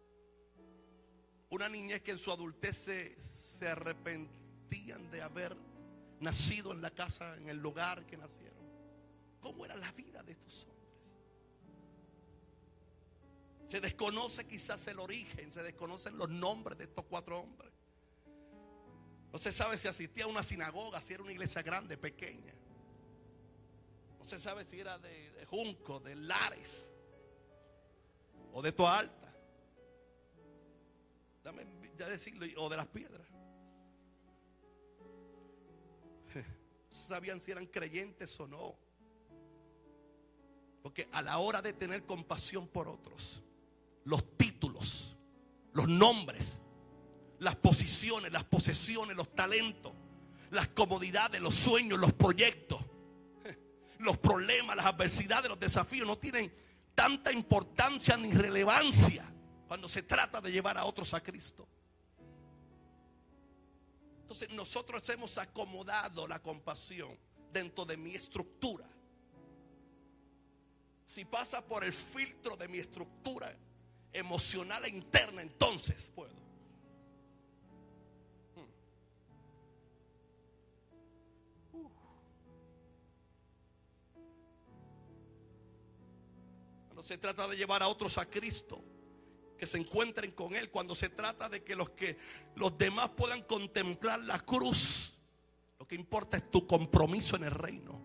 Una niñez que en su adultez se, se arrepentían de haber nacido en la casa, en el lugar que nacieron. ¿Cómo era la vida de estos hombres? Se desconoce quizás el origen, se desconocen los nombres de estos cuatro hombres. No se sabe si asistía a una sinagoga, si era una iglesia grande, pequeña. No se sabe si era de, de Junco, de Lares o de Toa Alta. Dame ya decirlo, o de Las Piedras. No sabían si eran creyentes o no. Porque a la hora de tener compasión por otros, los títulos, los nombres, las posiciones, las posesiones, los talentos, las comodidades, los sueños, los proyectos, los problemas, las adversidades, los desafíos no tienen tanta importancia ni relevancia cuando se trata de llevar a otros a Cristo. Entonces nosotros hemos acomodado la compasión dentro de mi estructura. Si pasa por el filtro de mi estructura emocional e interna, entonces puedo. Cuando se trata de llevar a otros a Cristo, que se encuentren con Él, cuando se trata de que los que los demás puedan contemplar la cruz, lo que importa es tu compromiso en el reino.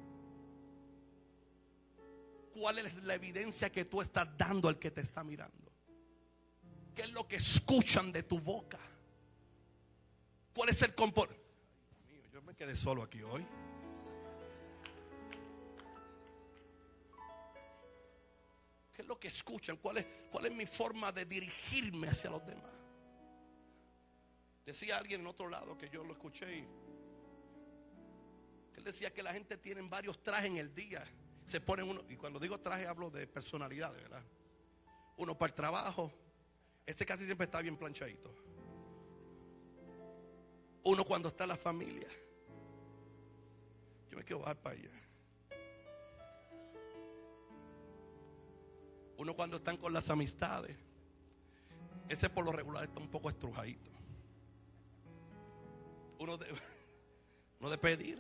¿Cuál es la evidencia que tú estás dando al que te está mirando? ¿Qué es lo que escuchan de tu boca? ¿Cuál es el comportamiento? Yo me quedé solo aquí hoy. ¿Qué es lo que escuchan? ¿Cuál es, cuál es mi forma de dirigirme hacia los demás? Decía alguien en otro lado que yo lo escuché, y que él decía que la gente tiene varios trajes en el día. Se ponen uno, y cuando digo traje hablo de personalidades, ¿verdad? Uno para el trabajo, este casi siempre está bien planchadito. Uno cuando está en la familia. Yo me quiero bajar para allá. Uno cuando están con las amistades. Ese por lo regular está un poco estrujadito. Uno de, uno de pedir.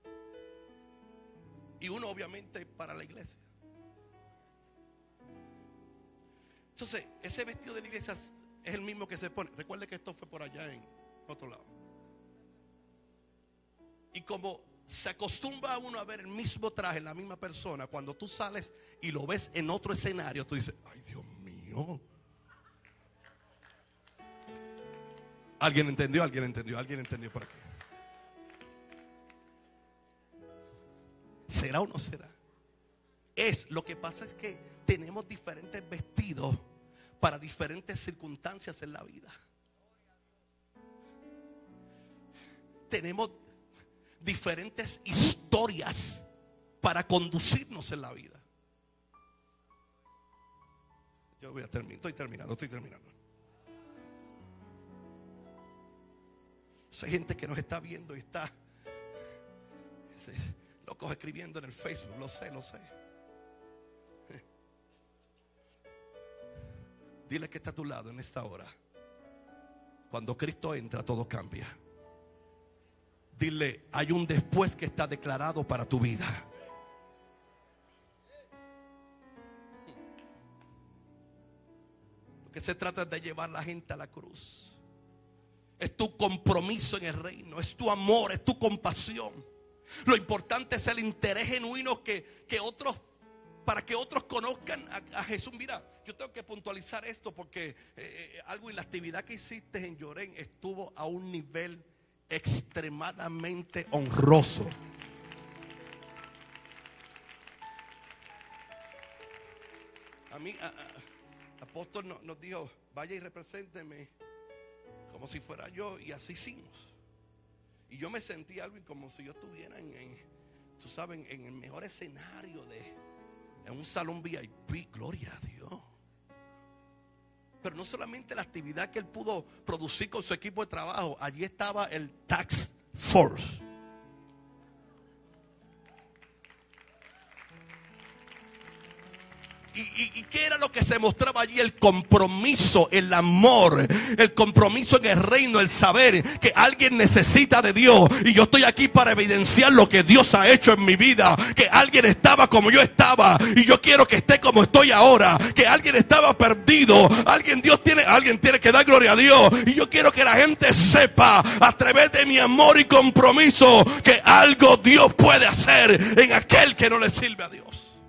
Y uno obviamente para la iglesia. Entonces, ese vestido de la iglesia es el mismo que se pone. Recuerde que esto fue por allá en otro lado. Y como se acostumbra a uno a ver el mismo traje en la misma persona, cuando tú sales y lo ves en otro escenario, tú dices, ay Dios mío. ¿Alguien entendió? ¿Alguien entendió? ¿Alguien entendió por aquí? ¿Será o no será? Es, lo que pasa es que tenemos diferentes vestidos para diferentes circunstancias en la vida. Tenemos diferentes historias para conducirnos en la vida. Yo voy a terminar, estoy terminando, estoy terminando. Hay gente que nos está viendo y está sí, locos escribiendo en el Facebook. Lo sé, lo sé. Dile que está a tu lado en esta hora. Cuando Cristo entra, todo cambia. Dile, hay un después que está declarado para tu vida. Lo que se trata es de llevar a la gente a la cruz. Es tu compromiso en el reino, es tu amor, es tu compasión. Lo importante es el interés genuino que, que otros, para que otros conozcan a, a Jesús. Mira, yo tengo que puntualizar esto porque eh, algo en la actividad que hiciste en Llorén estuvo a un nivel extremadamente honroso. A mí, a, a, apóstol nos, nos dijo, vaya y represénteme como si fuera yo, y así hicimos. Y yo me sentí algo como si yo estuviera en, en tú sabes, en el mejor escenario de en un salón V I P. Gloria a Dios. Pero no solamente la actividad que él pudo producir con su equipo de trabajo, allí estaba el Task Force. ¿Y, y, ¿Y qué era lo que se mostraba allí? El compromiso, el amor, el compromiso en el reino, el saber que alguien necesita de Dios. Y yo estoy aquí para evidenciar lo que Dios ha hecho en mi vida. Que alguien estaba como yo estaba y yo quiero que esté como estoy ahora. Que alguien estaba perdido. Alguien Dios tiene, alguien tiene que dar gloria a Dios. Y yo quiero que la gente sepa a través de mi amor y compromiso que algo Dios puede hacer en aquel que no le sirve a Dios.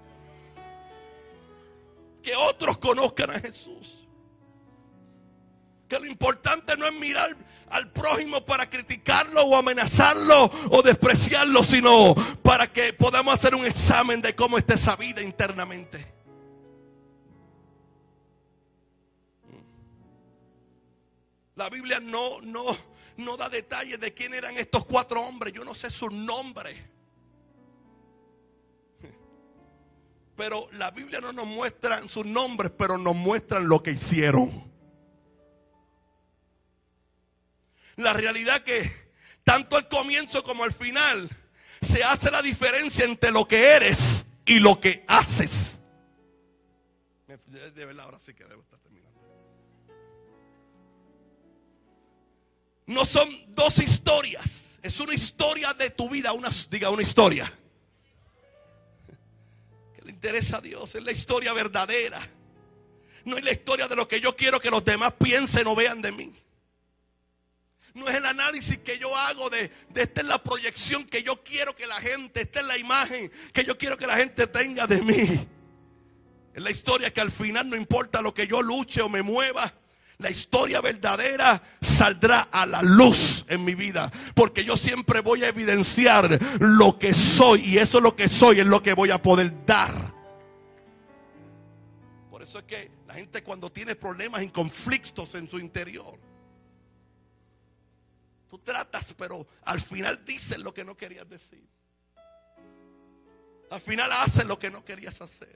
Que otros conozcan a Jesús. Que lo importante no es mirar al prójimo para criticarlo o amenazarlo o despreciarlo, sino para que podamos hacer un examen de cómo está esa vida internamente. La Biblia no, no, no da detalles de quién eran estos cuatro hombres. Yo no sé sus nombres. Pero la Biblia no nos muestra sus nombres, pero nos muestran lo que hicieron. La realidad que tanto al comienzo como al final se hace la diferencia entre lo que eres y lo que haces. De verdad, ahora sí que debo estar terminando. No son dos historias, es una historia de tu vida, una, diga una historia. Le interesa a Dios, es la historia verdadera. No es la historia de lo que yo quiero que los demás piensen o vean de mí. No es el análisis que yo hago de, de esta es la proyección que yo quiero que la gente, esta es la imagen que yo quiero que la gente tenga de mí. Es la historia que al final no importa lo que yo luche o me mueva, la historia verdadera saldrá a la luz en mi vida. Porque yo siempre voy a evidenciar lo que soy. Y eso es lo que soy, es lo que voy a poder dar. Por eso es que la gente cuando tiene problemas y conflictos en su interior, tú tratas, pero al final dices lo que no querías decir. Al final haces lo que no querías hacer.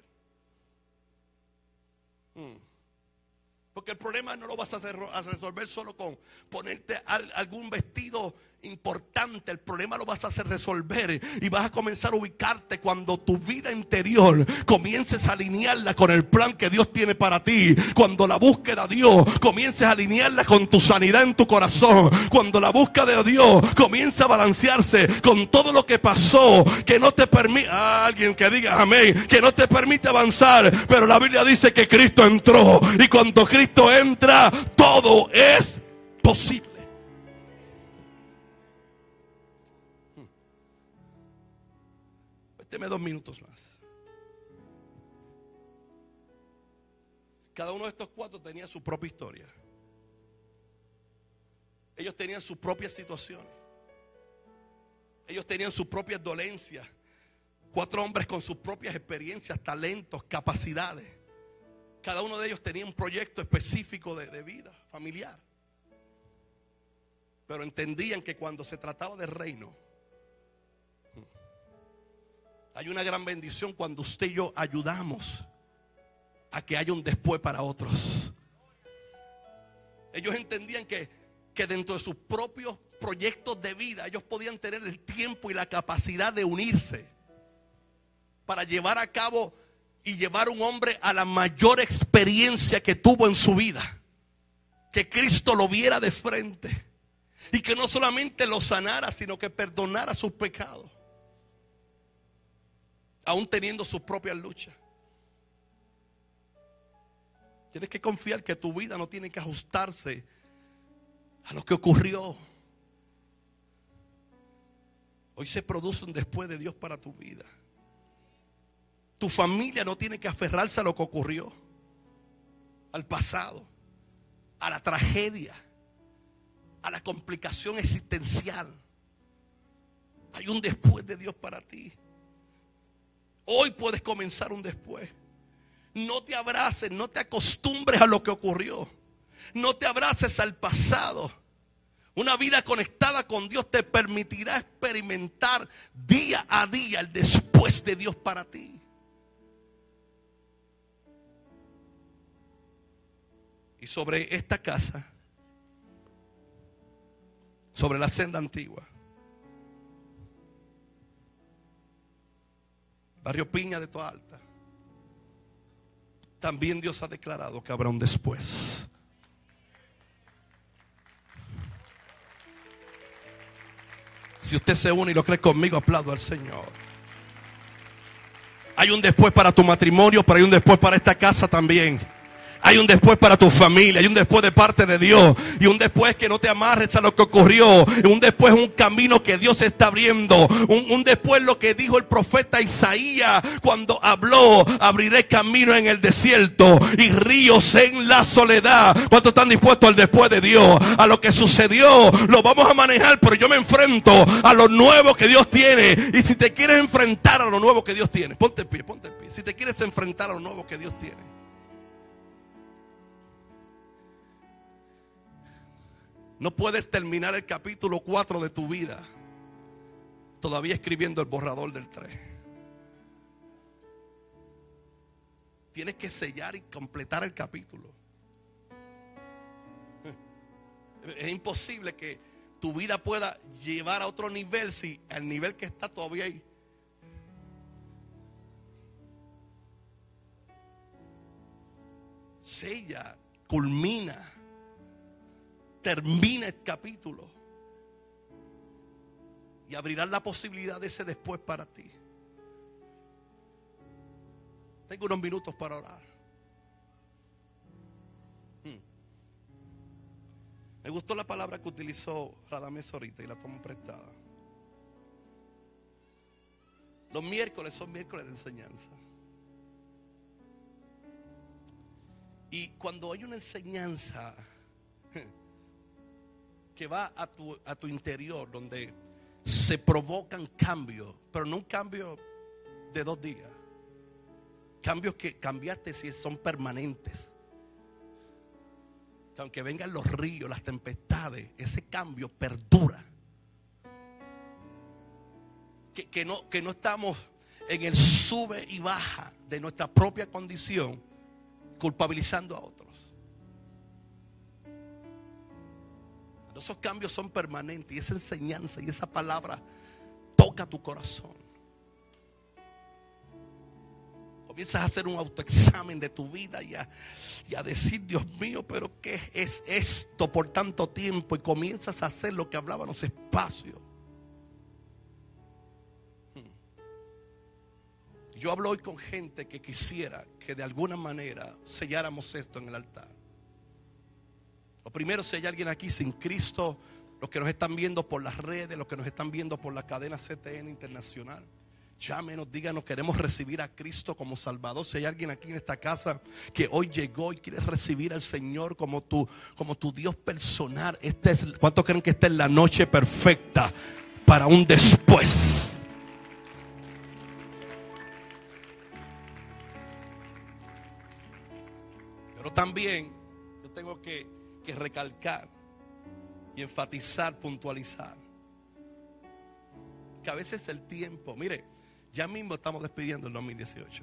Hmm. Porque el problema no lo vas a, hacer, a resolver solo con ponerte al, algún vestido importante. El problema lo vas a hacer resolver y vas a comenzar a ubicarte cuando tu vida interior comiences a alinearla con el plan que Dios tiene para ti. Cuando la búsqueda de Dios comiences a alinearla con tu sanidad en tu corazón. Cuando la búsqueda de Dios comienza a balancearse con todo lo que pasó que no te permite, ah, alguien que diga amén, que no te permite avanzar. Pero la Biblia dice que Cristo entró y cuando Cristo entra todo es posible. Deme dos minutos más. Cada uno de estos cuatro tenía su propia historia. Ellos tenían sus propias situaciones. Ellos tenían sus propias dolencias. Cuatro hombres con sus propias experiencias, talentos, capacidades. Cada uno de ellos tenía un proyecto específico de, de vida familiar. Pero entendían que cuando se trataba del reino, hay una gran bendición cuando usted y yo ayudamos a que haya un después para otros. Ellos entendían que que dentro de sus propios proyectos de vida ellos podían tener el tiempo y la capacidad de unirse para llevar a cabo y llevar a un hombre a la mayor experiencia que tuvo en su vida. Que Cristo lo viera de frente y que no solamente lo sanara, sino que perdonara sus pecados, aún teniendo sus propias luchas. Tienes que confiar que tu vida no tiene que ajustarse a lo que ocurrió. Hoy se produce un después de Dios para tu vida. Tu familia no tiene que aferrarse a lo que ocurrió, al pasado, a la tragedia, a la complicación existencial. Hay un después de Dios para ti. Hoy puedes comenzar un después. No te abraces, no te acostumbres a lo que ocurrió. No te abraces al pasado. Una vida conectada con Dios te permitirá experimentar día a día el después de Dios para ti. Y sobre esta casa, sobre la senda antigua, Barrio Piña de Toa Alta, también Dios ha declarado que habrá un después. Si usted se une y lo cree conmigo, aplaudo al Señor. Hay un después para tu matrimonio, pero hay un después para esta casa también. Hay un después para tu familia, hay un después de parte de Dios. Y un después que no te amarres a lo que ocurrió. Un después un camino que Dios está abriendo. Un, un después lo que dijo el profeta Isaías cuando habló: abriré camino en el desierto y ríos en la soledad. ¿Cuántos están dispuestos al después de Dios? A lo que sucedió lo vamos a manejar, pero yo me enfrento a lo nuevo que Dios tiene. Y si te quieres enfrentar a lo nuevo que Dios tiene, ponte el pie, ponte el pie. Si te quieres enfrentar a lo nuevo que Dios tiene, no puedes terminar el capítulo cuatro de tu vida todavía escribiendo el borrador del tres. Tienes que sellar y completar el capítulo. Es imposible que tu vida pueda llevar a otro nivel si al nivel que está todavía hay. Sella, culmina, termina el capítulo y abrirás la posibilidad de ese después para ti. Tengo unos minutos para orar. Hmm. Me gustó la palabra que utilizó Radamés ahorita y la tomo prestada. Los miércoles son miércoles de enseñanza. Y cuando hay una enseñanza que va a tu, a tu interior, donde se provocan cambios, pero no un cambio de dos días, cambios que cambiaste si son permanentes, que aunque vengan los ríos, las tempestades, ese cambio perdura, que, que, no, que no estamos en el sube y baja de nuestra propia condición, culpabilizando a otros. Esos cambios son permanentes y esa enseñanza y esa palabra toca tu corazón. Comienzas a hacer un autoexamen de tu vida y a, y a decir: Dios mío, pero ¿qué es esto por tanto tiempo? Y comienzas a hacer lo que hablaban los espacios. Yo hablo hoy con gente que quisiera que de alguna manera selláramos esto en el altar. Lo primero, si hay alguien aquí sin Cristo, los que nos están viendo por las redes, los que nos están viendo por la cadena C T N Internacional, llámenos, díganos, queremos recibir a Cristo como Salvador. Si hay alguien aquí en esta casa que hoy llegó y quiere recibir al Señor como tu, como tu Dios personal, este es, ¿cuántos creen que esta es la noche perfecta para un después? Pero también yo tengo que que recalcar y enfatizar, puntualizar que a veces el tiempo, mire, ya mismo estamos despidiendo el dos mil dieciocho.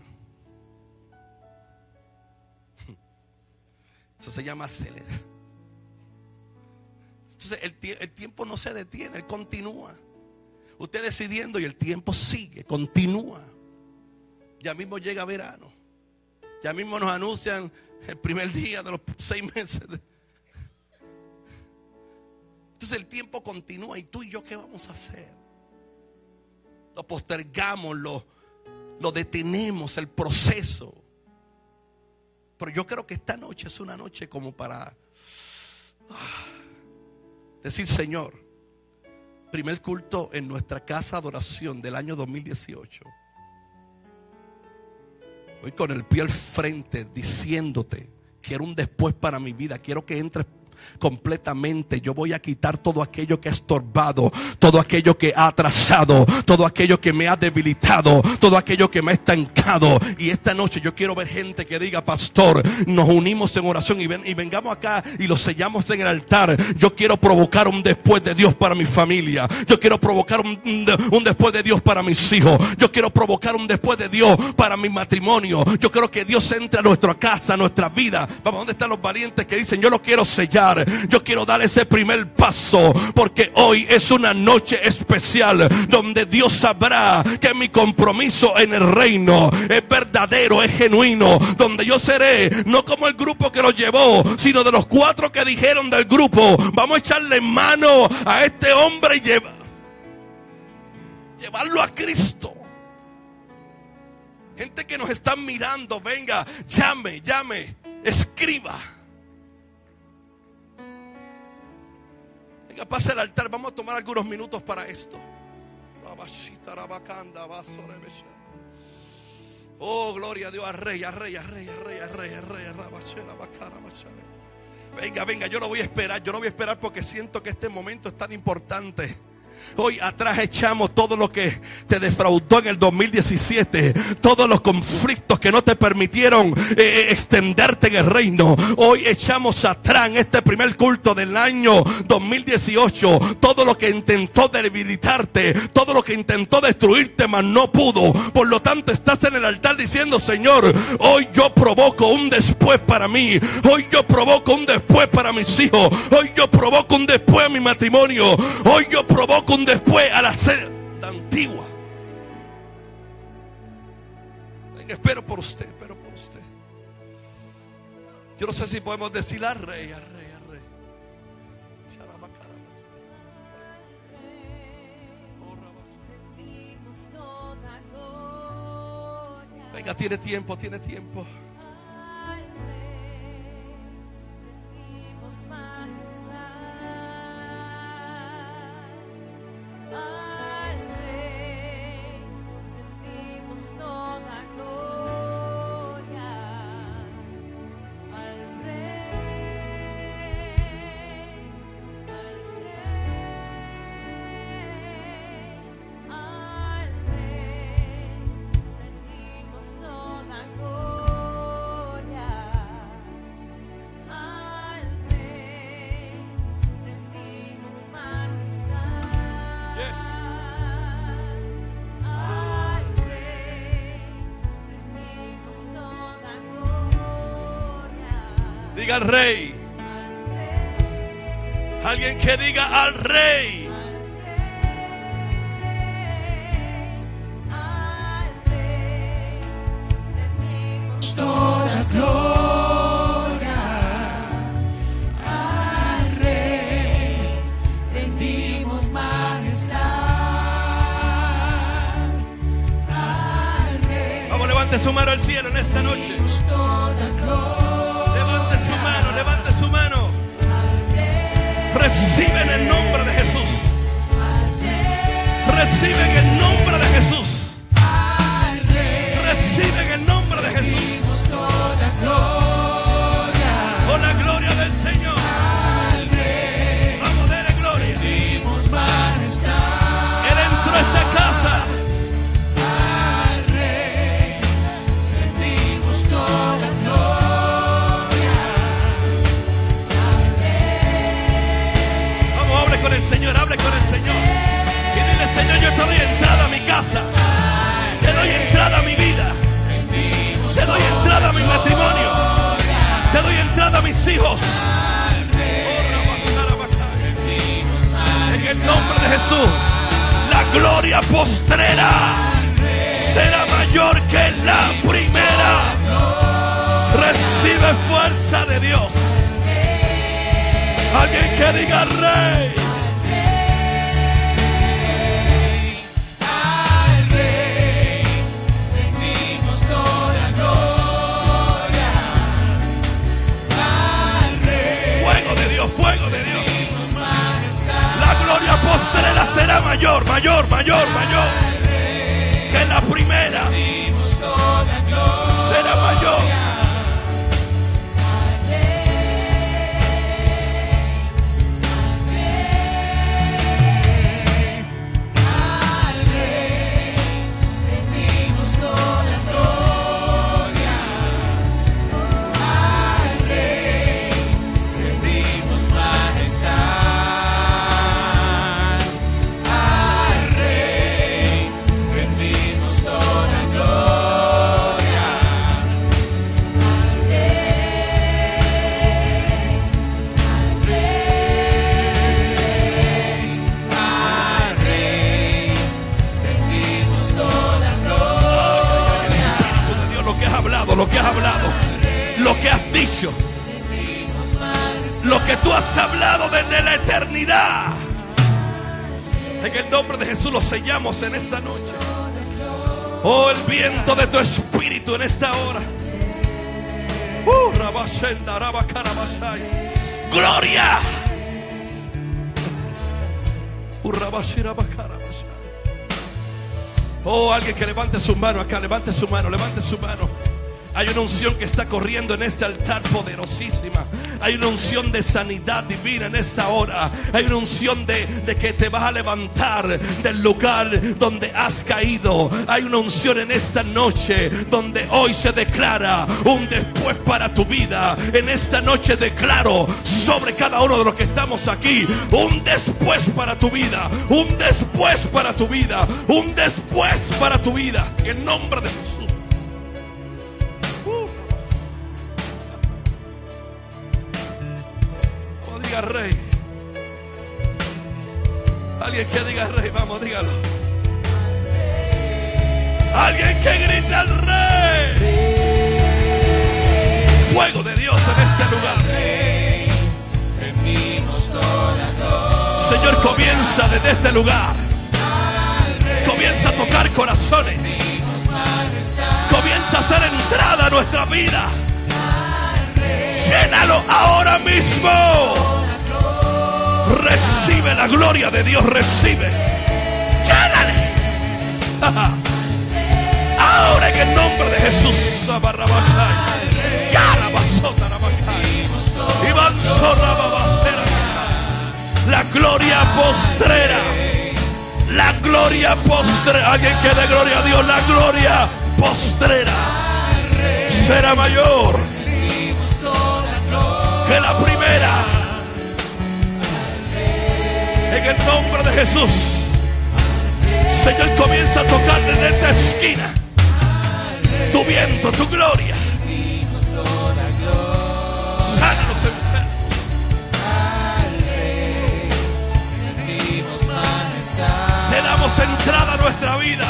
Eso se llama acelerar. Entonces el, tie- el tiempo no se detiene, él continúa. Usted decidiendo y el tiempo sigue, continúa. Ya mismo llega verano. Ya mismo nos anuncian el primer día de los seis meses. Entonces el tiempo continúa. ¿Y tú y yo qué vamos a hacer? Lo postergamos, lo, lo detenemos, el proceso. Pero yo creo que esta noche es una noche como para ah, decir: Señor, primer culto en nuestra casa de adoración del año dos mil dieciocho. Hoy con el pie al frente diciéndote: quiero un después para mi vida, quiero que entres completamente. Yo voy a quitar todo aquello que ha estorbado, todo aquello que ha atrasado, todo aquello que me ha debilitado, todo aquello que me ha estancado. Y esta noche yo quiero ver gente que diga: pastor, nos unimos en oración y, ven, y vengamos acá y lo sellamos en el altar. Yo quiero provocar un después de Dios para mi familia. Yo quiero provocar un, un, un después de Dios para mis hijos. Yo quiero provocar un después de Dios para mi matrimonio. Yo quiero que Dios entre a nuestra casa, a nuestra vida. Vamos, ¿dónde están los valientes que dicen: yo lo quiero sellar? Yo quiero dar ese primer paso, porque hoy es una noche especial donde Dios sabrá que mi compromiso en el reino es verdadero, es genuino, donde yo seré no como el grupo que lo llevó, sino de los cuatro que dijeron del grupo: vamos a echarle mano a este hombre y lleva, llevarlo a Cristo. Gente que nos están mirando, venga, llame, llame, escriba. Venga, pase al altar. Vamos a tomar algunos minutos para esto. Oh, gloria a Dios, al rey, al rey, al rey, al rey, al rey, al rey, venga, venga, yo lo voy a esperar. Yo lo voy a esperar porque siento que este momento es tan importante. Hoy atrás echamos todo lo que te defraudó en el dos mil diecisiete, todos los conflictos que no te permitieron eh, extenderte en el reino. Hoy echamos atrás en este primer culto del año dos mil dieciocho todo lo que intentó debilitarte, todo lo que intentó destruirte, mas no pudo. Por lo tanto estás en el altar diciendo: Señor, hoy yo provoco un después para mí. Hoy yo provoco un después para mis hijos. Hoy yo provoco un después a mi matrimonio. Hoy yo provoco un después a la senda antigua. Venga, espero por usted, espero por usted. Yo no sé si podemos decir: al rey, al rey, al rey. Venga, tiene tiempo, tiene tiempo. Diga: al rey. Alguien que diga: al rey. Toda gloria al rey, rendimos majestad al rey. Vamos, levante su mano al cielo en esta noche. Toda gloria. Levante su mano. Recibe en el nombre de Jesús. Recibe en el nombre de Jesús. Recibe en el nombre de Jesús. Con la gloria del Señor. Vamos, denle gloria. Él entró a esta casa. Con el Señor, hable con el Señor y dile: Señor, yo te doy entrada a mi casa, te doy entrada a mi vida, te doy entrada a mi matrimonio, te doy entrada a mis hijos. Jesús, la gloria postrera será mayor que la primera. Recibe fuerza de Dios. Alguien que diga Rey. Al Rey rendimos toda gloria. Al Rey Fuego de Dios, fuego de Dios. rendimos majestad. La gloria postrera será mayor, mayor, mayor, mayor que la primera. Rendimos toda gloria. Será mayor. Al Rey rendimos toda gloria. Al Rey rendimos majestad. Al Rey rendimos toda gloria. Al Rey rendimos toda gloria. Espíritu de Dios, lo que has hablado, lo que has hablado, lo que has dicho, lo que tú has hablado desde la eternidad. En el nombre de Jesús lo sellamos en esta noche. Oh, el viento de tu espíritu en esta hora. Uh, Rabashenda, Rabakarabashai. Gloria. Uh, Rabashira, Bakarabashai. Oh, alguien que levante su mano acá, levante su mano, levante su mano. Hay una unción que está corriendo en este altar poderosísima. Hay una unción de sanidad divina en esta hora. Hay una unción de, de que te vas a levantar del lugar donde has caído. Hay una unción en esta noche donde hoy se declara un después para tu vida. En esta noche declaro sobre cada uno de los que estamos aquí un después para tu vida. Un después para tu vida. Un después para tu vida. En el nombre de Jesús. Diga Rey. Alguien que diga Rey, vamos, dígalo. Alguien que grite al Rey. Fuego de Dios en este lugar. Rendimos toda gloria. Señor, comienza desde este lugar. Comienza a tocar corazones. Comienza a hacer entrada a nuestra vida. Llénalo ahora mismo. Recibe la gloria de Dios, recibe. Llénale. Ahora en el nombre de Jesús. La gloria postrera. La gloria postrera. Alguien que dé gloria a Dios. La gloria postrera será mayor que la primera. En el nombre de Jesús. Señor, comienza a tocar desde esta esquina tu viento, tu gloria. Sana a los enfermos. Te damos entrada a nuestra vida.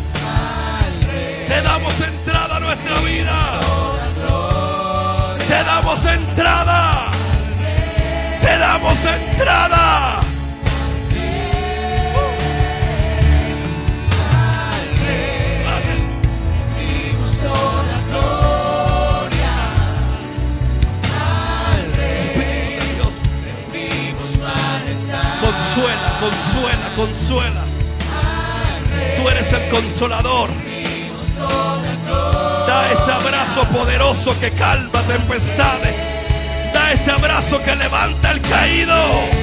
Te damos entrada a nuestra vida. Te damos entrada. Te damos entrada. Consuela, consuela, consuela. Tú eres el consolador. Da ese abrazo poderoso que calma tempestades. Da ese abrazo que levanta el caído.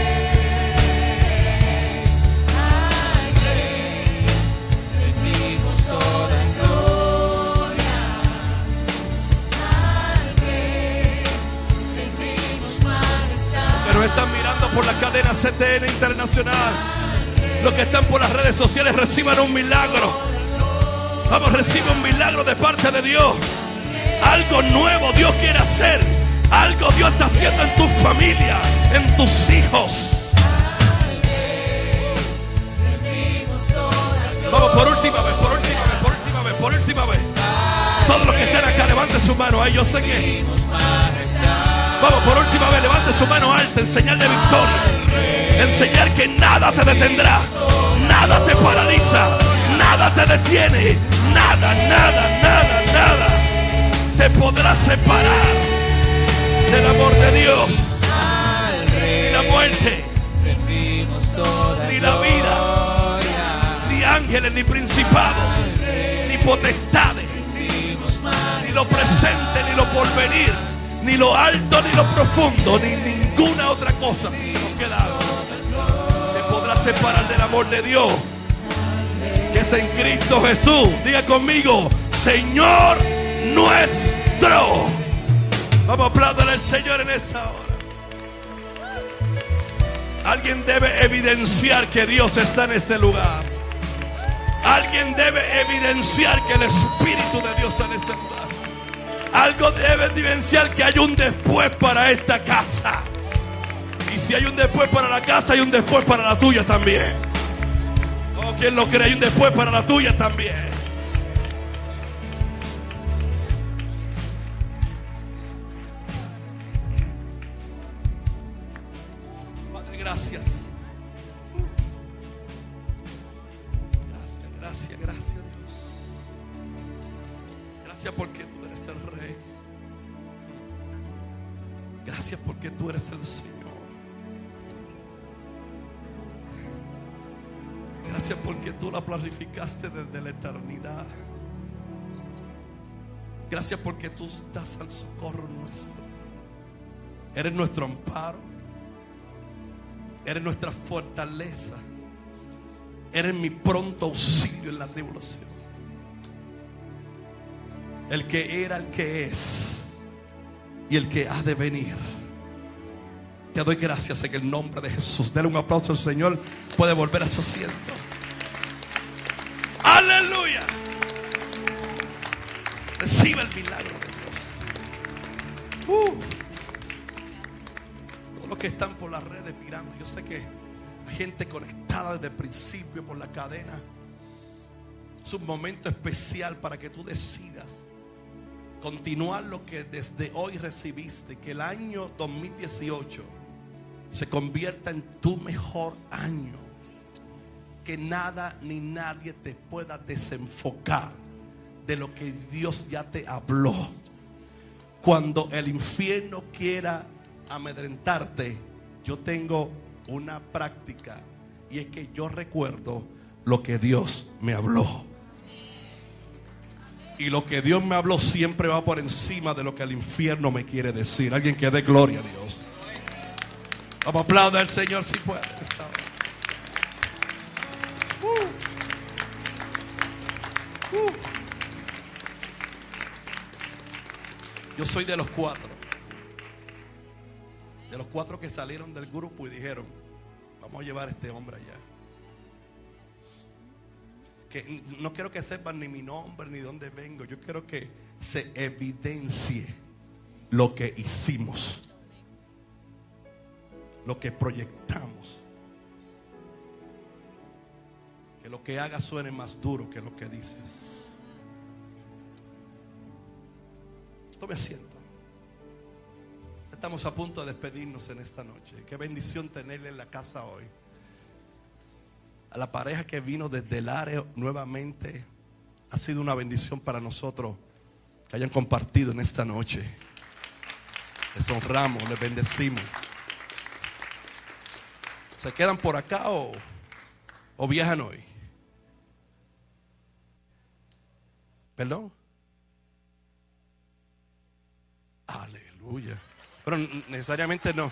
Pero están mirando por la cadena C T N Internacional. Los que están por las redes sociales reciban un milagro. Vamos, recibe un milagro de parte de Dios. Algo nuevo Dios quiere hacer. Algo Dios está haciendo en tu familia, en tus hijos. su mano ahí, yo sé que. Vamos, por última vez, levante su mano alta en señal de victoria. En señal que nada te detendrá, nada te paraliza, nada te detiene, nada, nada, nada, nada te podrá separar del amor de Dios. Ni la muerte, ni la vida, ni ángeles, ni principados, ni potestades, ni lo presente, ni lo porvenir, ni lo alto, ni lo profundo, ni ninguna otra cosa que nos queda te podrá separar del amor de Dios que es en Cristo Jesús. Diga conmigo: Señor nuestro. Vamos a aplaudir al Señor en esta hora. Alguien debe evidenciar que Dios está en este lugar. Alguien debe evidenciar que el Espíritu de Dios está en este lugar. Algo debe evidenciar que hay un después para esta casa. Y si hay un después para la casa, hay un después para la tuya también. Oh, ¿quién lo cree? Hay un después para la tuya también. Padre, gracias. Gracias, gracias, gracias, Dios. Gracias porque tú eres el Rey. Gracias porque tú eres el Señor. Gracias porque tú la planificaste desde la eternidad. Gracias porque tú das al socorro nuestro. Eres nuestro amparo. Eres nuestra fortaleza. Eres mi pronto auxilio en la tribulación. El que era, el que es y el que ha de venir. Te doy gracias en el nombre de Jesús. Dale un aplauso al Señor. Puede volver a su asiento. Aleluya. Recibe el milagro de Dios. Uh. Todos los que están por las redes mirando, yo sé que hay gente conectada desde el principio por la cadena. Es un momento especial para que tú decidas continuar lo que desde hoy recibiste. Que el año dos mil dieciocho se convierta en tu mejor año. Que nada ni nadie te pueda desenfocar de lo que Dios ya te habló. Cuando el infierno quiera amedrentarte, yo tengo una práctica, y es que yo recuerdo lo que Dios me habló. Y lo que Dios me habló siempre va por encima de lo que el infierno me quiere decir. Alguien que dé gloria a Dios. Vamos a aplaudir al Señor si puede. Uh. Uh. Yo soy de los cuatro. De los cuatro que salieron del grupo y dijeron: vamos a llevar a este hombre allá. Que no quiero que sepan ni mi nombre ni dónde vengo. Yo quiero que se evidencie lo que hicimos, lo que proyectamos. Que lo que hagas suene más duro que lo que dices. Tome asiento. Estamos a punto de despedirnos en esta noche. Qué bendición tenerle en la casa hoy. A la pareja que vino desde el área nuevamente, ha sido una bendición para nosotros que hayan compartido en esta noche. Les honramos, les bendecimos. ¿Se quedan por acá o, o viajan hoy? ¿Perdón? Aleluya. Pero necesariamente no.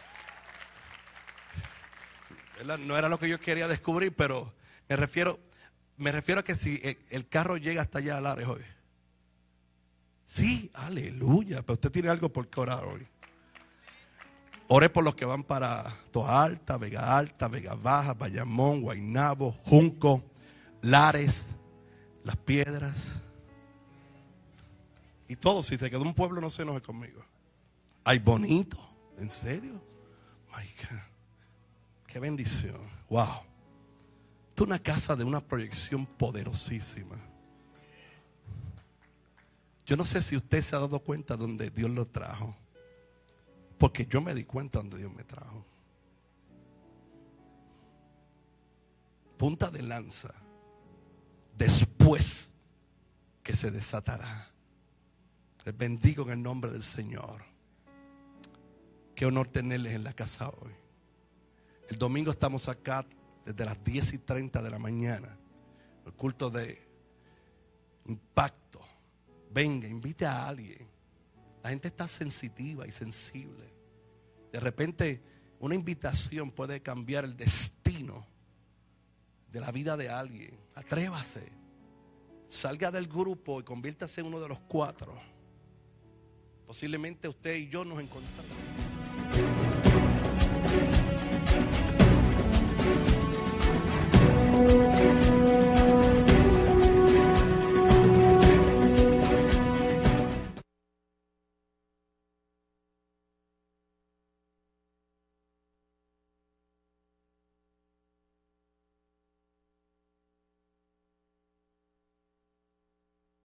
No era lo que yo quería descubrir, pero me refiero, me refiero a que si el carro llega hasta allá al área hoy. Sí, aleluya. Pero usted tiene algo por qué orar hoy. Oré por los que van para Toa Alta, Vega Alta, Vega Baja, Bayamón, Guaynabo, Junco, Lares, Las Piedras. Y todo, si se quedó un pueblo, no se enoje conmigo. Ay, bonito. ¿En serio? My God. Qué bendición. Wow. Esto es una casa de una proyección poderosísima. Yo no sé si usted se ha dado cuenta donde Dios lo trajo. Porque yo me di cuenta donde Dios me trajo. Punta de lanza. Después que se desatará. Les bendigo en el nombre del Señor. Qué honor tenerles en la casa hoy. El domingo estamos acá desde las diez y treinta de la mañana. El culto de impacto. Venga, invite a alguien. La gente está sensitiva y sensible. De repente, una invitación puede cambiar el destino de la vida de alguien. Atrévase. Salga del grupo y conviértase en uno de los cuatro. Posiblemente usted y yo nos encontramos.